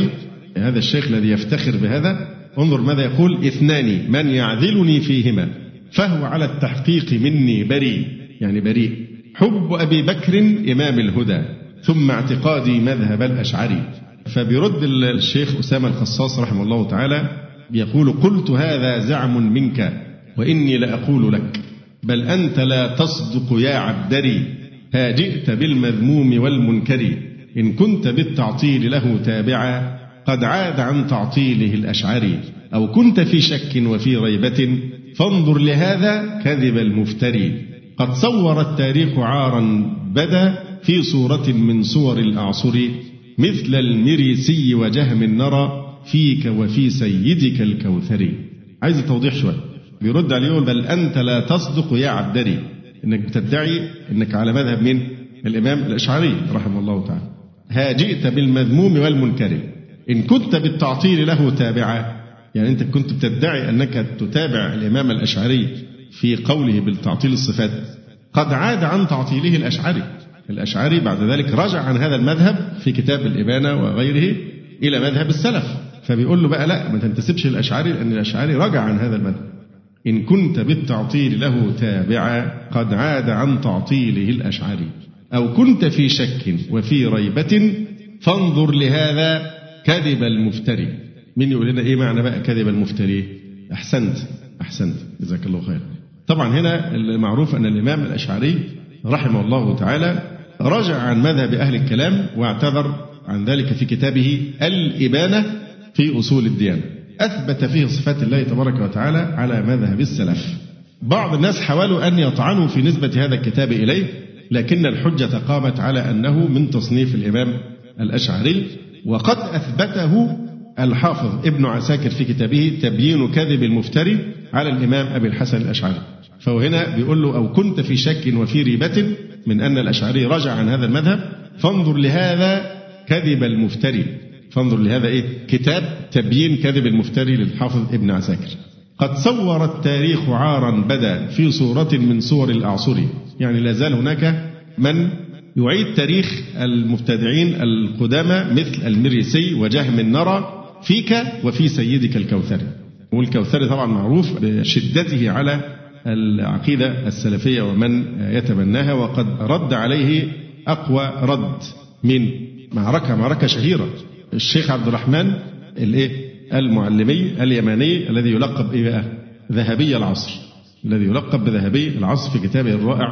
هذا الشيخ الذي يفتخر بهذا، انظر ماذا يقول: اثنان من يعذلني فيهما فهو على التحقيق مني بريء، يعني بريء، حب أبي بكر إمام الهدى ثم اعتقادي مذهب الأشعري. فبيرد الشيخ أسامة الخصاص رحمه الله تعالى بيقول: قلت هذا زعم منك وإني لأقول لك بل أنت لا تصدق يا عبدري، ها جئت بالمذموم والمنكر، إن كنت بالتعطيل له تابعا قد عاد عن تعطيله الأشعري، أو كنت في شك وفي ريبة فانظر لهذا كذب المفتري، قد صور التاريخ عارا بدا في صورة من صور الأعصر، مثل المريسي وجهم النرى فيك وفي سيدك الكوثري. عايز توضيح شوية، بيرد عليه يقول: بل أنت لا تصدق يا عبدري، إنك بتدعي إنك على مذهب من الإمام الأشعري رحمه الله تعالى. ها جئت بالمذموم والمنكر، إن كنت بالتعطيل له تابعا، يعني أنت كنت بتدعي أنك تتابع الإمام الأشعري في قوله بالتعطيل الصفات، قد عاد عن تعطيله الأشعري. الأشعري بعد ذلك رجع عن هذا المذهب في كتاب الإبانة وغيره إلى مذهب السلف، فبيقول له بقى لا، ما تنتسبش الأشعري لأن الأشعري رجع عن هذا المذهب. إن كنت بالتعطيل له تابعا قد عاد عن تعطيله الأشعري، أو كنت في شك وفي ريبة فانظر لهذا كذب المفتري. مين يقول لنا إيه معنى بقى كذب المفتري؟ أحسنت أحسنت جزاك الله خير. طبعا هنا المعروف أن الإمام الأشعري رحمه الله تعالى رجع عن مذهب أهل الكلام واعتذر عن ذلك في كتابه الإبانة في أصول الديانة، أثبت فيه صفات الله تبارك وتعالى على مذهب السلف. بعض الناس حاولوا أن يطعنوا في نسبة هذا الكتاب إليه، لكن الحجة قامت على أنه من تصنيف الإمام الأشعري، وقد أثبته الحافظ ابن عساكر في كتابه تبيين كذب المفتري على الإمام أبي الحسن الأشعري. فهو هنا بيقول له: أو كنت في شك وفي ريبة من أن الأشعري رجع عن هذا المذهب فانظر لهذا كذب المفتري. فانظر لهذا إيه؟ كتاب تبيين كذب المفتري للحافظ ابن عساكر. قد صور التاريخ عارا بدا في صورة من صور الأعصر، يعني لا زال هناك من يعيد تاريخ المبتدعين القدامى مثل المريسي وجهم النرى فيك وفي سيدك الكوثري. والكوثري طبعا معروف بشدته على العقيدة السلفية ومن يتبناها، وقد رد عليه أقوى رد من معركة معركة شهيرة الشيخ عبد الرحمن الإيه المعلمي اليماني الذي يلقب إيه بقى ذهبي العصر، الذي يلقب بذهبي العصر في كتابه الرائع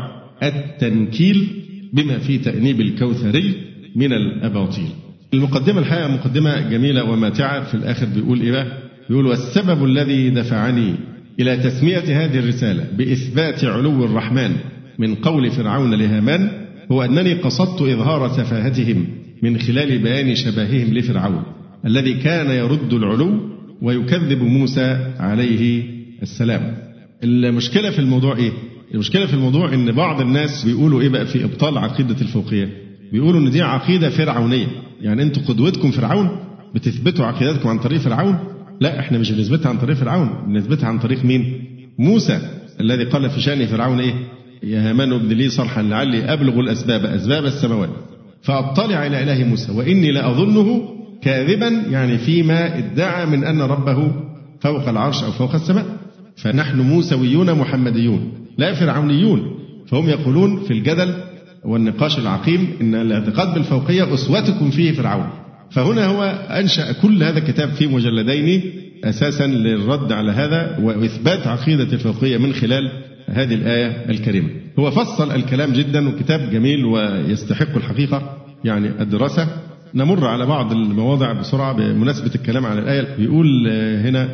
التنكيل بما في تأنيب الكوثري من الأباطيل. المقدمة الحقيقة مقدمة جميلة وماتعة. في الآخر بيقول إيه بقى؟ بيقول: والسبب الذي دفعني إلى تسمية هذه الرسالة بإثبات علو الرحمن من قول فرعون لهامان هو أنني قصدت إظهار سفاهتهم من خلال بيان شبههم لفرعون الذي كان يرد العلو ويكذب موسى عليه السلام. المشكلة في الموضوع إيه؟ المشكلة في الموضوع إن بعض الناس بيقولوا إيه بقى في إبطال عقيدة الفوقية؟ بيقولوا إن دي عقيدة فرعونية، يعني أنتوا قدوتكم فرعون، بتثبتوا عقيدتكم عن طريق فرعون. لا، إحنا مش بنثبتها عن طريق فرعون، بنثبتها عن طريق مين؟ موسى الذي قال في شأن فرعون إيه؟ يا هامان ابن لي صرحا لعلي أبلغ الأسباب أسباب السماوات فأطلع إلى إله موسى وإني لأظنه كاذبا، يعني فيما ادعى من أن ربه فوق العرش أو فوق السماء. فنحن موسويون محمديون لا فرعونيون. فهم يقولون في الجدل والنقاش العقيم إن الاعتقاد بالفوقية أسوتكم فيه فرعون. فهنا هو أنشأ كل هذا الكتاب في مجلدين أساسا للرد على هذا وإثبات عقيدة الفوقية من خلال هذه الآية الكريمة. هو فصل الكلام جدا وكتاب جميل ويستحق الحقيقة يعني الدراسة. نمر على بعض المواضع بسرعة بمناسبة الكلام على الآية. بيقول هنا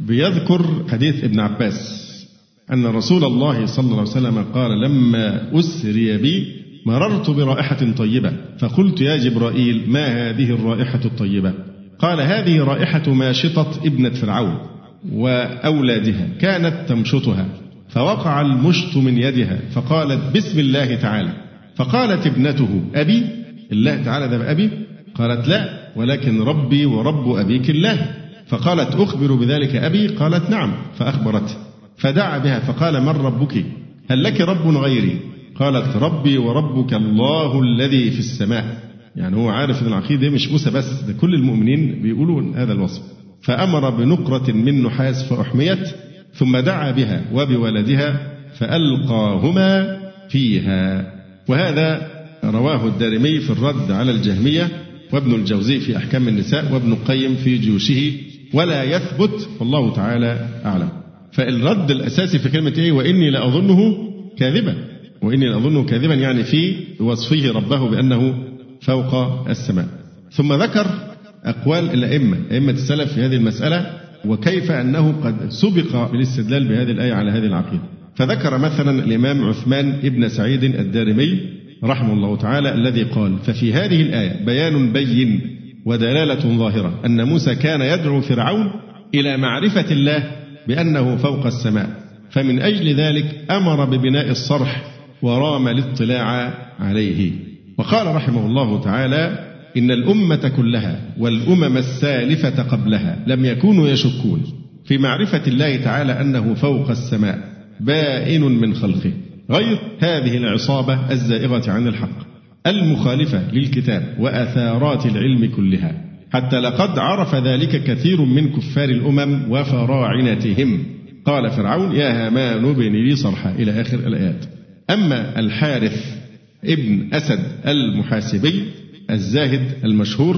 بيذكر حديث ابن عباس أن رسول الله صلى الله عليه وسلم قال لما أسري بي مررت برائحة طيبة فقلت يا جبرائيل ما هذه الرائحة الطيبة؟ قال هذه رائحة ماشطة ابنة فرعون وأولادها كانت تمشطها فوقع المشط من يدها فقالت بسم الله تعالى. فقالت ابنته أبي الله تعالى ده أبي؟ قالت لا ولكن ربي ورب أبيك الله. فقالت أخبر بذلك أبي؟ قالت نعم. فأخبرته فدعا بها فقال من ربك؟ هل لك رب غيري؟ قالت ربي وربك الله الذي في السماء. يعني هو عارف أن العقيدة مش موسى بس، ده كل المؤمنين بيقولوا هذا الوصف. فأمر بنقرة من نحاس فأحميت ثم دعا بها وبولدها فألقاهما فيها. وهذا رواه الدارمي في الرد على الجهمية، وابن الجوزي في أحكام النساء، وابن القيم في جيوشه، ولا يثبت والله تعالى أعلم. فالرد الأساسي في كلمة إيه؟ وإني لأظنه كاذبا، وإني لأظنه كاذبا يعني في وصفه ربه بأنه فوق السماء. ثم ذكر أقوال الأئمة أئمة السلف في هذه المسألة، وكيف أنه قد سبق بالاستدلال بهذه الآية على هذه العقيدة. فذكر مثلا الإمام عثمان ابن سعيد الدارمي رحمه الله تعالى الذي قال: ففي هذه الآية بيان بين ودلالة ظاهرة أن موسى كان يدعو فرعون إلى معرفة الله بأنه فوق السماء، فمن أجل ذلك أمر ببناء الصرح ورام الاطلاع عليه. وقال رحمه الله تعالى: إن الأمة كلها والأمم السالفة قبلها لم يكونوا يشكون في معرفة الله تعالى أنه فوق السماء بائن من خلقه، غير هذه العصابة الزائغة عن الحق المخالفة للكتاب وأثارات العلم كلها، حتى لقد عرف ذلك كثير من كفار الأمم وفراعنتهم. قال فرعون: يا هامان ابن لي صرحا، إلى آخر الآيات. أما الحارث ابن أسد المحاسبي الزاهد المشهور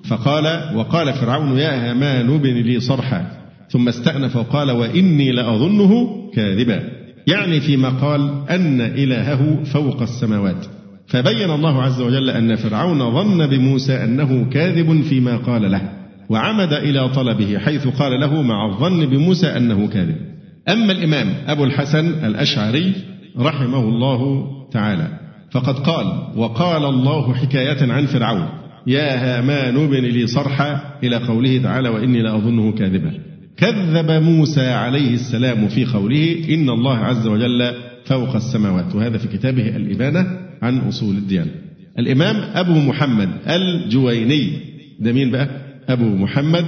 فقال: وقال فرعون: يا هامان ابن لي صرحا، ثم استأنف وقال: وإني لأظنه كاذبا، يعني فيما قال أن إلهه فوق السماوات. فبين الله عز وجل أن فرعون ظن بموسى أنه كاذب فيما قال له، وعمد إلى طلبه حيث قال له مع الظن بموسى أنه كاذب. أما الإمام أبو الحسن الأشعري رحمه الله تعالى فقد قال: وقال الله حكاية عن فرعون: يا هامان ابن لي صرحا، إلى قوله تعالى: وإني لأظنه كاذبا. كذب موسى عليه السلام في قوله: إن الله عز وجل فوق السماوات، وهذا في كتابه الإبانة عن أصول الديانة. الإمام أبو محمد الجويني، ده مين بقى؟ أبو محمد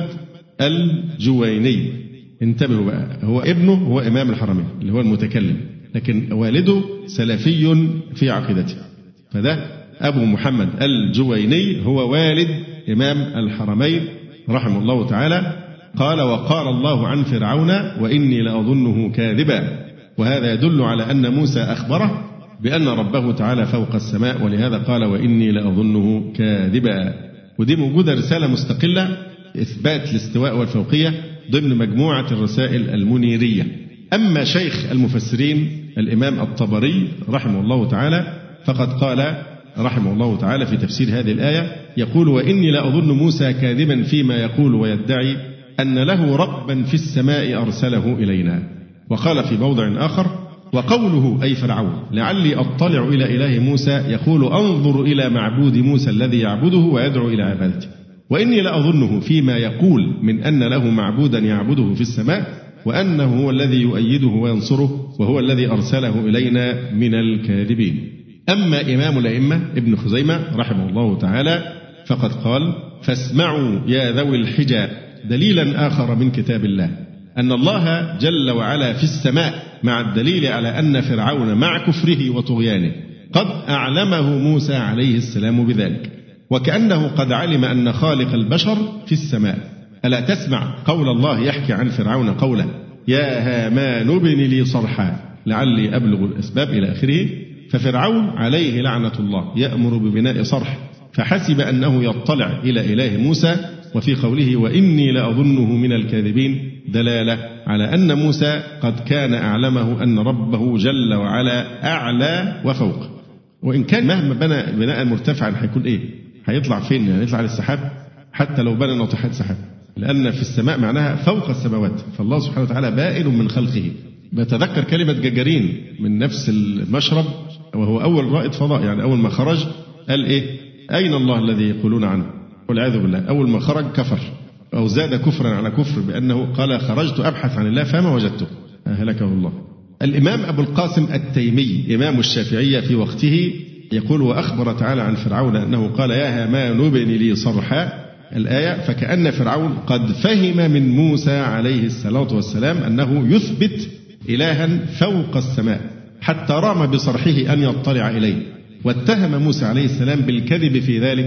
الجويني، انتبهوا بقى، هو ابنه هو إمام الحرمين اللي هو المتكلم، لكن والده سلفي في عقيدته. فده أبو محمد الجويني هو والد إمام الحرمين رحمه الله تعالى. قال: وقال الله عن فرعون: وإني لأظنه كاذبا. وهذا يدل على أن موسى أخبره بأن ربه تعالى فوق السماء، ولهذا قال: وإني لأظنه كاذبا. ودي موجودة رسالة مستقلة إثبات الاستواء والفوقية ضمن مجموعة الرسائل المنيرية. أما شيخ المفسرين الإمام الطبري رحمه الله تعالى فقد قال رحمه الله تعالى في تفسير هذه الآية، يقول: وإني لأظن موسى كاذبا فيما يقول ويدعي أن له ربا في السماء أرسله إلينا. وقال في موضع آخر: وقوله أي فرعون لعلي أطلع إلى إله موسى يقول أنظر إلى معبود موسى الذي يعبده ويدعو إلى عبادته، وإني لأظنه فيما يقول من أن له معبودا يعبده في السماء وأنه هو الذي يؤيده وينصره وهو الذي أرسله إلينا من الكاذبين. أما إمام الأئمة ابن خزيمة رحمه الله تعالى فقد قال: فاسمعوا يا ذوي الحجى دليلا آخر من كتاب الله أن الله جل وعلا في السماء، مع الدليل على أن فرعون مع كفره وطغيانه قد أعلمه موسى عليه السلام بذلك، وكأنه قد علم أن خالق البشر في السماء. ألا تسمع قول الله يحكي عن فرعون قوله: يا هامان ابن لي صرحا لعلي أبلغ الأسباب، إلى آخره. ففرعون عليه لعنة الله يأمر ببناء صرح، فحسب أنه يطلع إلى إله موسى. وفي قوله: وإني لأظنه من الكاذبين دلالة على أن موسى قد كان أعلمه أن ربه جل وعلا أعلى وفوق. وإن كان مهما بنى بناء مرتفعا هيكون إيه؟ هيطلع فين؟ يعني يطلع للسحاب، حتى لو بنى ناطحات سحاب، لأن في السماء معناها فوق السماوات، فالله سبحانه وتعالى بائن من خلقه. بتذكر كلمة جاجارين من نفس المشرب، وهو أول رائد فضاء، يعني أول ما خرج قال إيه؟ أين الله الذي يقولون عنه؟ والعياذ بالله. أول ما خرج كفر أو زاد كفرا على كفر، بأنه قال: خرجت أبحث عن الله فما وجدته، أهلكه الله. الإمام أبو القاسم التيمي إمام الشافعية في وقته يقول: وأخبر تعالى عن فرعون أنه قال: يا هامان ابن لي صرحا الآية، فكأن فرعون قد فهم من موسى عليه الصلاة والسلام أنه يثبت إلها فوق السماء، حتى رام بصرحه أن يطلع إليه، واتهم موسى عليه السلام بالكذب في ذلك،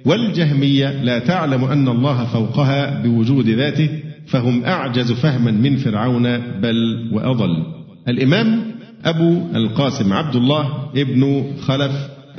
والجهمية لا تعلم أن الله فوقها بوجود ذاته، فهم أعجز فهما من فرعون بل وأضل. الإمام أبو القاسم عبد الله ابن خلف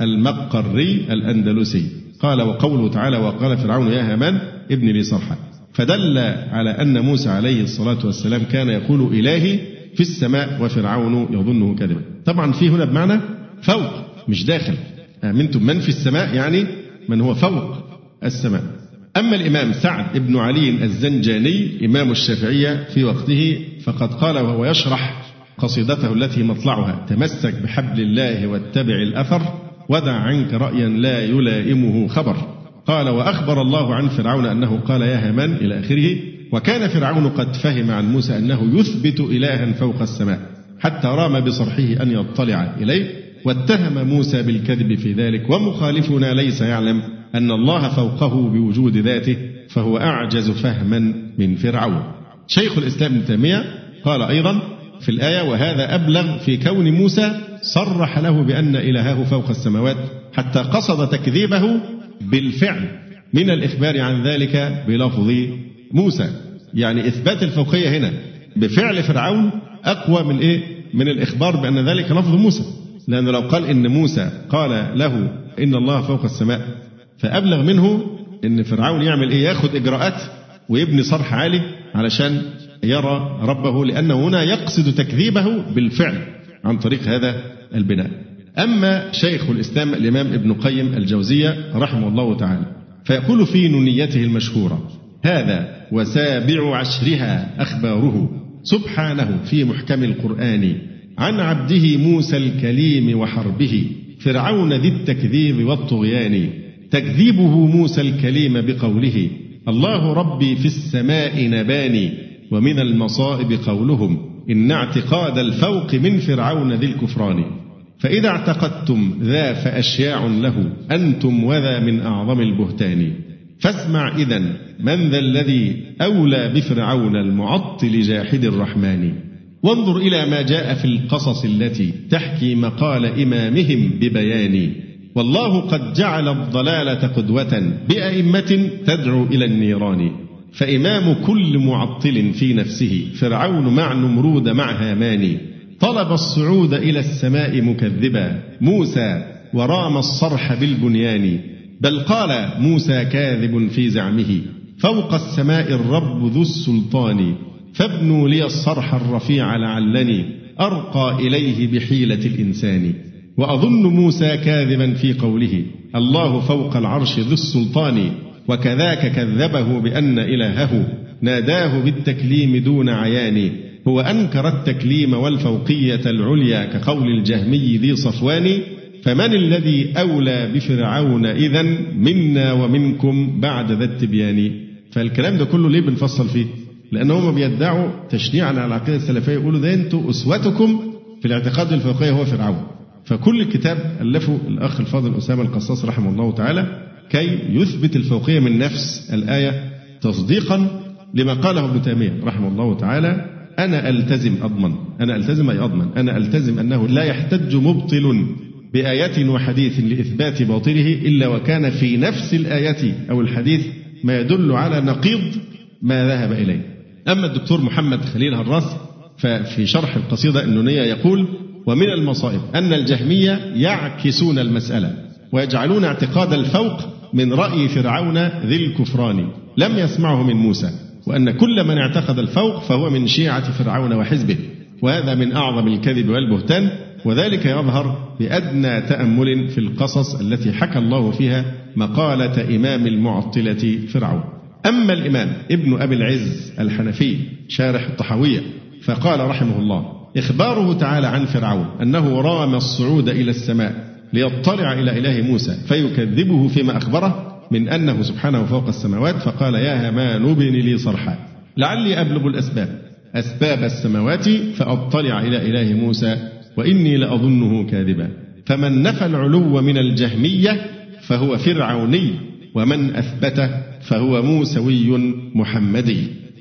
المقري الأندلسي قال: وقوله تعالى: وقال فرعون يا هامان ابن لي صرحا، فدل على أن موسى عليه الصلاة والسلام كان يقول إلهي في السماء وفرعون يظنه كذبا. طبعا في هنا بمعنى فوق مش داخل، آمنتم من في السماء يعني من هو فوق السماء. أما الإمام سعد بن علي الزنجاني إمام الشافعية في وقته فقد قال وهو يشرح قصيدته التي مطلعها: تمسك بحبل الله واتبع الأثر، ودع عنك رأيا لا يلائمه خبر. قال: وأخبر الله عن فرعون أنه قال يا هامان إلى آخره. وكان فرعون قد فهم عن موسى أنه يثبت إلها فوق السماء، حتى رام بصرحه أن يطلع إليه، واتهم موسى بالكذب في ذلك. ومخالفنا ليس يعلم أن الله فوقه بوجود ذاته، فهو أعجز فهما من فرعون. شيخ الإسلام ابن تيمية قال أيضا في الآية: وهذا أبلغ في كون موسى صرح له بأن إلهه فوق السماوات، حتى قصد تكذيبه بالفعل من الإخبار عن ذلك بلفظ موسى. يعني إثبات الفوقية هنا بفعل فرعون أقوى من إيه؟ من الإخبار بأن ذلك لفظ موسى، لأن لو قال إن موسى قال له إن الله فوق السماء فأبلغ منه إن فرعون يعمل إيه؟ ياخد إجراءات ويبني صرح عالي علشان يرى ربه، لأنه هنا يقصد تكذيبه بالفعل عن طريق هذا البناء. أما شيخ الإسلام الإمام ابن قيم الجوزية رحمه الله تعالى فيقول في نونيته المشهورة: هذا وسابع عشرها أخباره سبحانه في محكم القرآن، عن عبده موسى الكليم وحربه، فرعون ذي التكذيب والطغيان. تكذيبه موسى الكليم بقوله الله ربي في السماء نباني، ومن المصائب قولهم إن اعتقاد الفوق من فرعون ذي الكفران. فإذا اعتقدتم ذا فأشياع له أنتم وذا من أعظم البهتان. فاسمع إذن من ذا الذي أولى بفرعون المعطل جاحد الرحمن. وانظر إلى ما جاء في القصص التي تحكي مقال إمامهم ببيان. والله قد جعل الضلالة قدوة بأئمة تدعو إلى النيران. فإمام كل معطل في نفسه فرعون مع نمرود مع هامان. طلب الصعود إلى السماء مكذبا موسى، ورام الصرح بالبنيان. بل قال موسى كاذب في زعمه فوق السماء الرب ذو السلطان. فابنوا لي الصرح الرفيع لعلني أرقى إليه بحيلة الإنسان. وأظن موسى كاذبا في قوله الله فوق العرش ذو السلطان. وكذاك كذبه بأن إلهه ناداه بالتكليم دون عيان. هو أنكر التكليم والفوقية العليا كقول الجهمي ذي صفوان. فمن الذي أولى بفرعون إذن منا ومنكم بعد ذا التبيان. فالكلام ده كله ليه بنفصل فيه؟ لأنهم بيدعوا تشنيعا على العقيدة السلفية، يقولوا ده أنتوا أسوتكم في الاعتقاد الفوقية هو فرعون. فكل كتاب ألفه الأخ الفاضل أسامة القصاص رحمه الله تعالى كي يثبت الفوقية من نفس الآية تصديقا لما قاله ابن تيمية رحمه الله تعالى: أنا ألتزم أضمن أنا ألتزم أي أضمن أنا ألتزم أنه لا يحتج مبطل بآية وحديث لإثبات باطله إلا وكان في نفس الآية أو الحديث ما يدل على نقيض ما ذهب إليه. أما الدكتور محمد خليل هراس ففي شرح القصيدة النونية يقول: ومن المصائب أن الجهمية يعكسون المسألة ويجعلون اعتقاد الفوق من رأي فرعون ذي الكفران لم يسمعه من موسى، وأن كل من اعتقد الفوق فهو من شيعة فرعون وحزبه، وهذا من أعظم الكذب والبهتان. وذلك يظهر بأدنى تأمل في القصص التي حكى الله فيها مقالة إمام المعطلة فرعون. أما الإمام ابن أبي العز الحنفي شارح الطحاوية فقال رحمه الله: إخباره تعالى عن فرعون أنه رام الصعود إلى السماء ليطلع إلى إله موسى فيكذبه فيما أخبره من أنه سبحانه فوق السماوات، فقال يا هامان ابن لي صرحا لعلي أبلغ الأسباب أسباب السماوات فأطلع إلى إله موسى وإني لأظنه كاذبا. فمن نفى العلو من الجهمية فهو فرعوني، ومن أثبته فهو موسوي محمدي.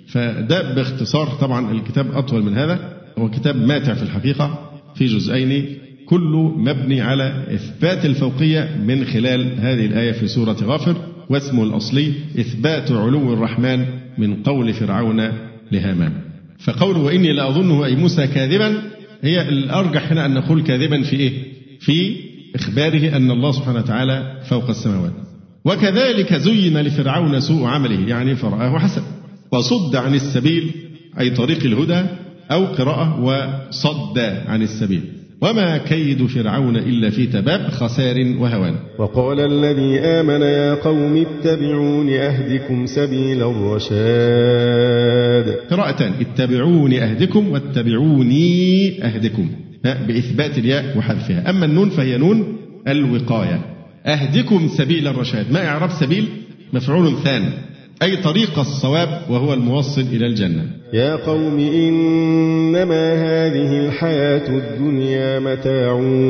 فده باختصار، طبعا الكتاب أطول من هذا، هو كتاب ماتع في الحقيقة في جزئين كله مبني على إثبات الفوقية من خلال هذه الآية في سورة غافر: واسمه الأصلي إثبات علو الرحمن من قول فرعون لهامان. فقوله وإني لأظنه أي موسى كاذبا هي الأرجح هنا أن نقول كاذبا في إيه؟ في إخباره أن الله سبحانه وتعالى فوق السماوات. وكذلك زين لفرعون سوء عمله يعني فرآه حسن وصد عن السبيل أي طريق الهدى أو قراءة وصد عن السبيل. وما كيد فرعون إلا في تباب خسار وهوان. وقال الذي آمن يا قوم اتبعون أهدكم سبيل الرشاد. قراءتان اتبعون أهدكم واتبعوني أهدكم بإثبات الياء وحذفها. أما النون فهي نون الوقاية. أهدكم سبيل الرشاد ما إعراب سبيل مفعول ثاني أي طريق الصواب وهو الموصل إلى الجنة. يا قوم إنما هذه الحياة الدنيا متاع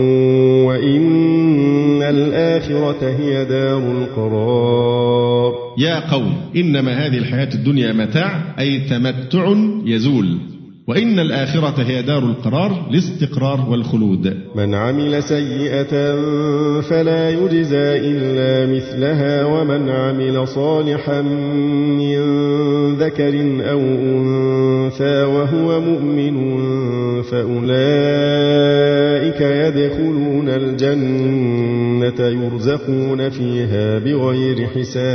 وإن الآخرة هي دار القرار. يا قوم إنما هذه الحياة الدنيا متاع أي تمتع يزول وإن الآخرة هي دار القرار الاستقرار والخلود. من عمل سيئة فلا يجزى إلا مثلها ومن عمل صالحا من ذكر أو أنثى وهو مؤمن فأولئك يدخلون الجنة يرزقون فيها بغير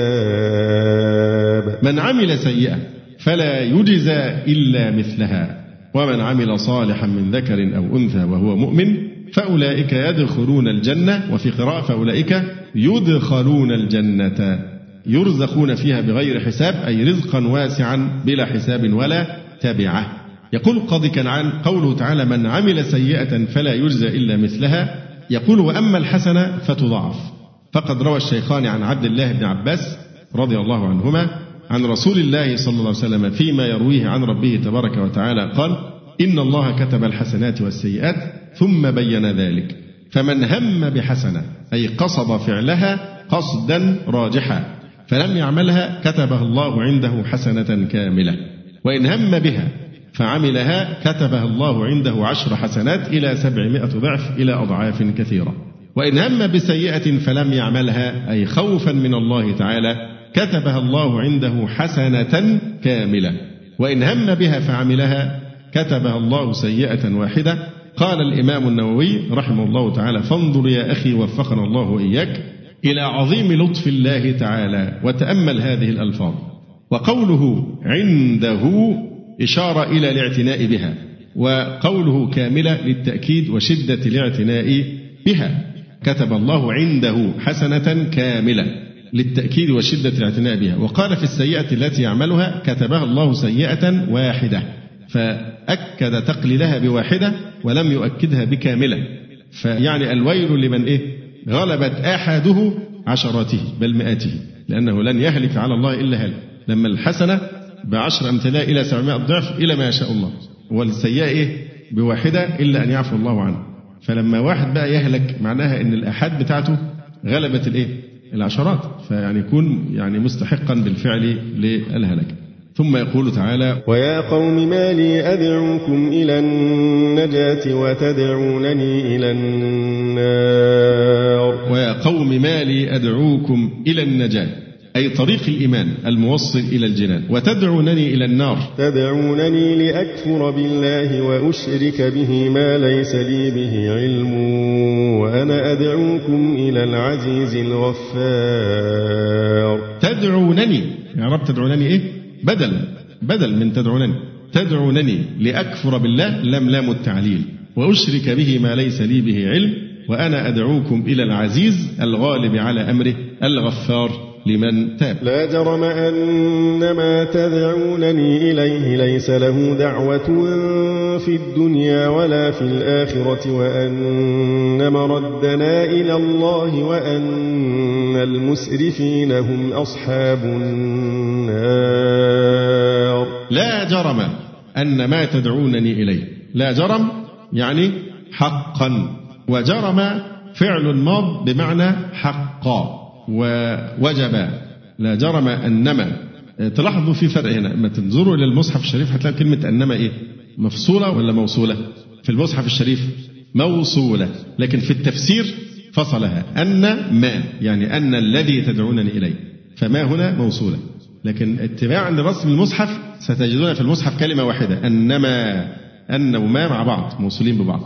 حساب. من عمل سيئة فلا يجزى إلا مثلها ومن عمل صالحا من ذكر أو أنثى وهو مؤمن فأولئك يدخلون الجنة وفي قراءة فأولئك يدخلون الجنة يرزقون فيها بغير حساب أي رزقا واسعا بلا حساب ولا تبعة. يقول قاضي كنعان قوله تعالى من عمل سيئة فلا يجزى إلا مثلها يقول وأما الحسنة فتضاعف. فقد روى الشيخان عن عبد الله بن عباس رضي الله عنهما عن رسول الله صلى الله عليه وسلم فيما يرويه عن ربه تبارك وتعالى قال إن الله كتب الحسنات والسيئات ثم بين ذلك فمن هم بحسنة أي قصد فعلها قصدا راجحا فلم يعملها كتبها الله عنده حسنة كاملة وإن هم بها فعملها كتبها الله عنده عشر حسنات إلى سبعمائة ضعف إلى أضعاف كثيرة. وإن هم بسيئة فلم يعملها أي خوفا من الله تعالى كتبها الله عنده حسنة كاملة وإن هم بها فعملها كتبها الله سيئة واحدة. قال الإمام النووي رحمه الله تعالى فانظر يا أخي وفقنا الله وإياك إلى عظيم لطف الله تعالى وتأمل هذه الألفاظ. وقوله عنده إشارة إلى الاعتناء بها وقوله كاملة للتأكيد وشدة الاعتناء بها. كتب الله عنده حسنة كاملة للتأكيد وشدة الاعتناء بها. وقال في السيئة التي يعملها كتبها الله سيئة واحدة فأكد تقليلها بواحدة ولم يؤكدها بكاملة. فيعني الويل لمن إيه غلبت آحاده عشراته بل مئاته لأنه لن يهلك على الله إلا هلك. لما الحسنة بعشر أمثلة إلى سبعمائة ضعف إلى ما يشاء الله والسيئة إيه بواحدة إلا أن يعفو الله عنه. فلما واحد بقى يهلك معناها أن الآحاد بتاعته غلبت الإيه العشرات فيعني يكون يعني مستحقا بالفعل للهلك. ثم يقول تعالى ويا قوم ما لي أدعوكم إلى النجاة وتدعونني إلى النار. ويا قوم ما لي أدعوكم إلى النجاة أي طريق الإيمان الموصل إلى الجنان وتدعونني إلى النار تدعونني لأكفر بالله وأشرك به ما ليس لي به علم وأنا أدعوكم إلى العزيز الغفار. تدعونني يا رب تدعونني إيه بدل بدل من تدعونني تدعونني لأكفر بالله لم لام التعليل وأشرك به ما ليس لي به علم وأنا أدعوكم إلى العزيز الغالب على أمره الغفار لمن تاب. لا جرم أن ما تدعونني إليه ليس له دعوة في الدنيا ولا في الآخرة وأن مردنا إلى الله وأن المسرفين هم أصحاب النار. لا جرم أن ما تدعونني إليه لا جرم يعني حقا وجرم فعل ماض بمعنى حقا ووجب. لا جرم أنما تلاحظوا في فرق هنا لما تنظروا إلى المصحف الشريف هتلاقي كلمة أنما إيه مفصولة ولا موصولة. في المصحف الشريف موصولة لكن في التفسير فصلها أن ما يعني أن الذي تدعونني إليه فما هنا موصولة. لكن اتباعا لرسم المصحف ستجدون في المصحف كلمة واحدة، أنما، أن وما مع بعض موصولين ببعض.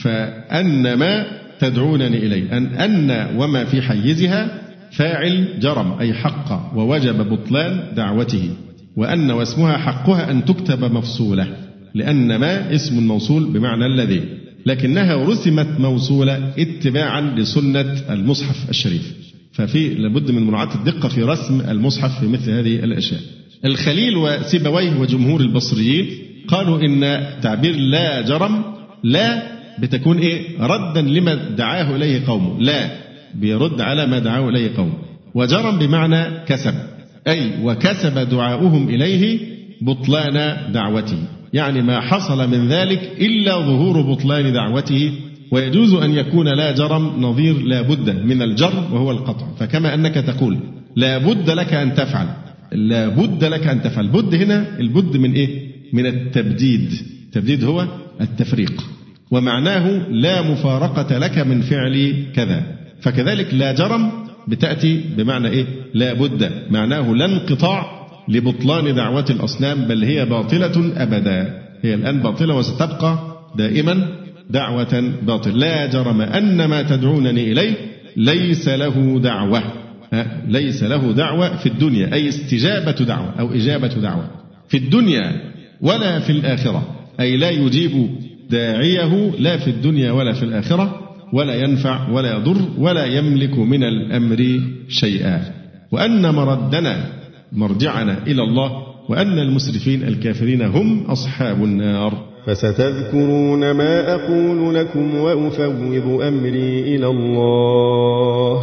فأنما تدعونني إليه، أن أن وما في حيزها فاعل جرم أي حق ووجب بطلان دعوته، وأن واسمها حقها أن تكتب مفصولة، لأن ما اسم موصول بمعنى الذي، لكنها رسمت موصولة اتباعا لسنة المصحف الشريف. ففي لابد من مراعاة الدقة في رسم المصحف في مثل هذه الأشياء. الخليل وسيبويه وجمهور البصريين قالوا إن تعبير لا جرم، لا بتكون إيه؟ ردا لما دعاه إليه قومه، لا بيرد على ما دعاه إليه قومه. وجرم بمعنى كسب، أي وكسب دعاؤهم إليه بطلان دعوته، يعني ما حصل من ذلك إلا ظهور بطلان دعوته. ويجوز أن يكون لا جرم نظير لا بد من الجر وهو القطع، فكما أنك تقول لا بد لك أن تفعل، لا بد لك أن تفعل، بد هنا البد من إيه؟ من التبديد. التبديد هو التفريق، ومعناه لا مفارقة لك من فعل كذا. فكذلك لا جرم بتأتي بمعنى إيه؟ لا بد، معناه لا انقطاع لبطلان دعوة الأصنام، بل هي باطلة أبدا، هي الآن باطلة وستبقى دائما دعوة باطلة. لا جرم أن ما تدعونني إليه ليس له دعوة، ليس له دعوة في الدنيا، أي استجابة دعوة أو إجابة دعوة في الدنيا ولا في الآخرة، أي لا يجيب داعيه لا في الدنيا ولا في الآخرة، ولا ينفع ولا يضر ولا يملك من الأمر شيئا. وأن مردنا مرجعنا إلى الله، وأن المسرفين الكافرين هم أصحاب النار. فستذكرون ما أقول لكم وأفوض أمري إلى الله،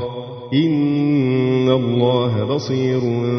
إن الله بصير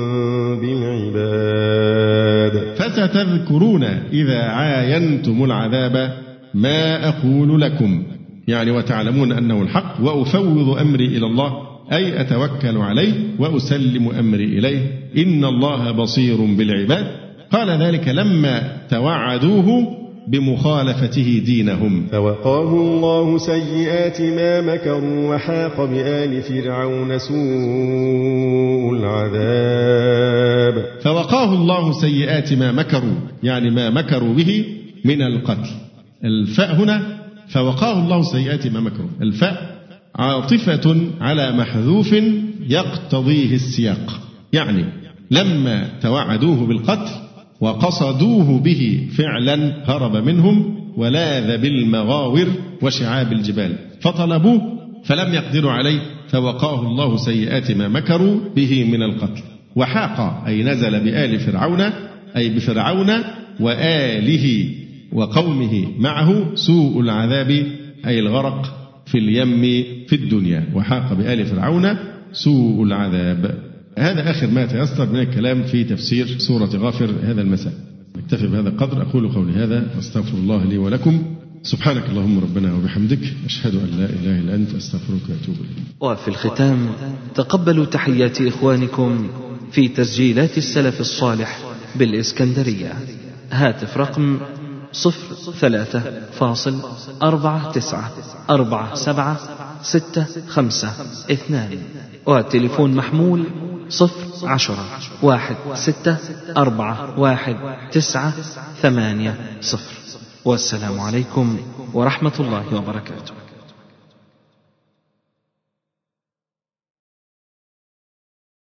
بالعباد. فستذكرون إذا عاينتم العذاب ما أقول لكم، يعني وتعلمون أنه الحق، وأفوض أمري إلى الله، أي أتوكل عليه وأسلم أمري إليه، إن الله بصير بالعباد. قال ذلك لما توعدوه بمخالفته دينهم. فوقاه الله سيئات ما مكروا وحاق بآل فرعون سوء العذاب. فوقاه الله سيئات ما مكروا، يعني ما مكروا به من القتل. الفاء هنا فوقاه الله سيئات ما مكروا، الفاء عاطفة على محذوف يقتضيه السياق، يعني لما توعدوه بالقتل وقصدوه به فعلا هرب منهم ولاذ بالمغاور وشعاب الجبال، فطلبوه فلم يقدروا عليه، فوقاه الله سيئات ما مكروا به من القتل. وحاق أي نزل بآل فرعون، أي بفرعون وآله وقومه معه سوء العذاب، أي الغرق في اليم في الدنيا. وحاق بآل فرعون سوء العذاب. هذا آخر ما تيسر من الكلام في تفسير سورة غافر هذا المساء. نكتفي بهذا القدر. أقول قولي هذا واستغفر الله لي ولكم. سبحانك اللهم ربنا وبحمدك، أشهد أن لا إله إلا أنت، أستغفرك وأتوب إليك. وفي الختام تقبلوا تحيات إخوانكم في تسجيلات السلف الصالح بالإسكندرية. هاتف رقم صفر ثلاثة فاصل أربعة تسعة أربعة سبعة ستة خمسة اثنان، والتليفون محمول صفر عشرة واحد ستة أربعة واحد تسعة ثمانية صفر. والسلام عليكم ورحمة الله وبركاته.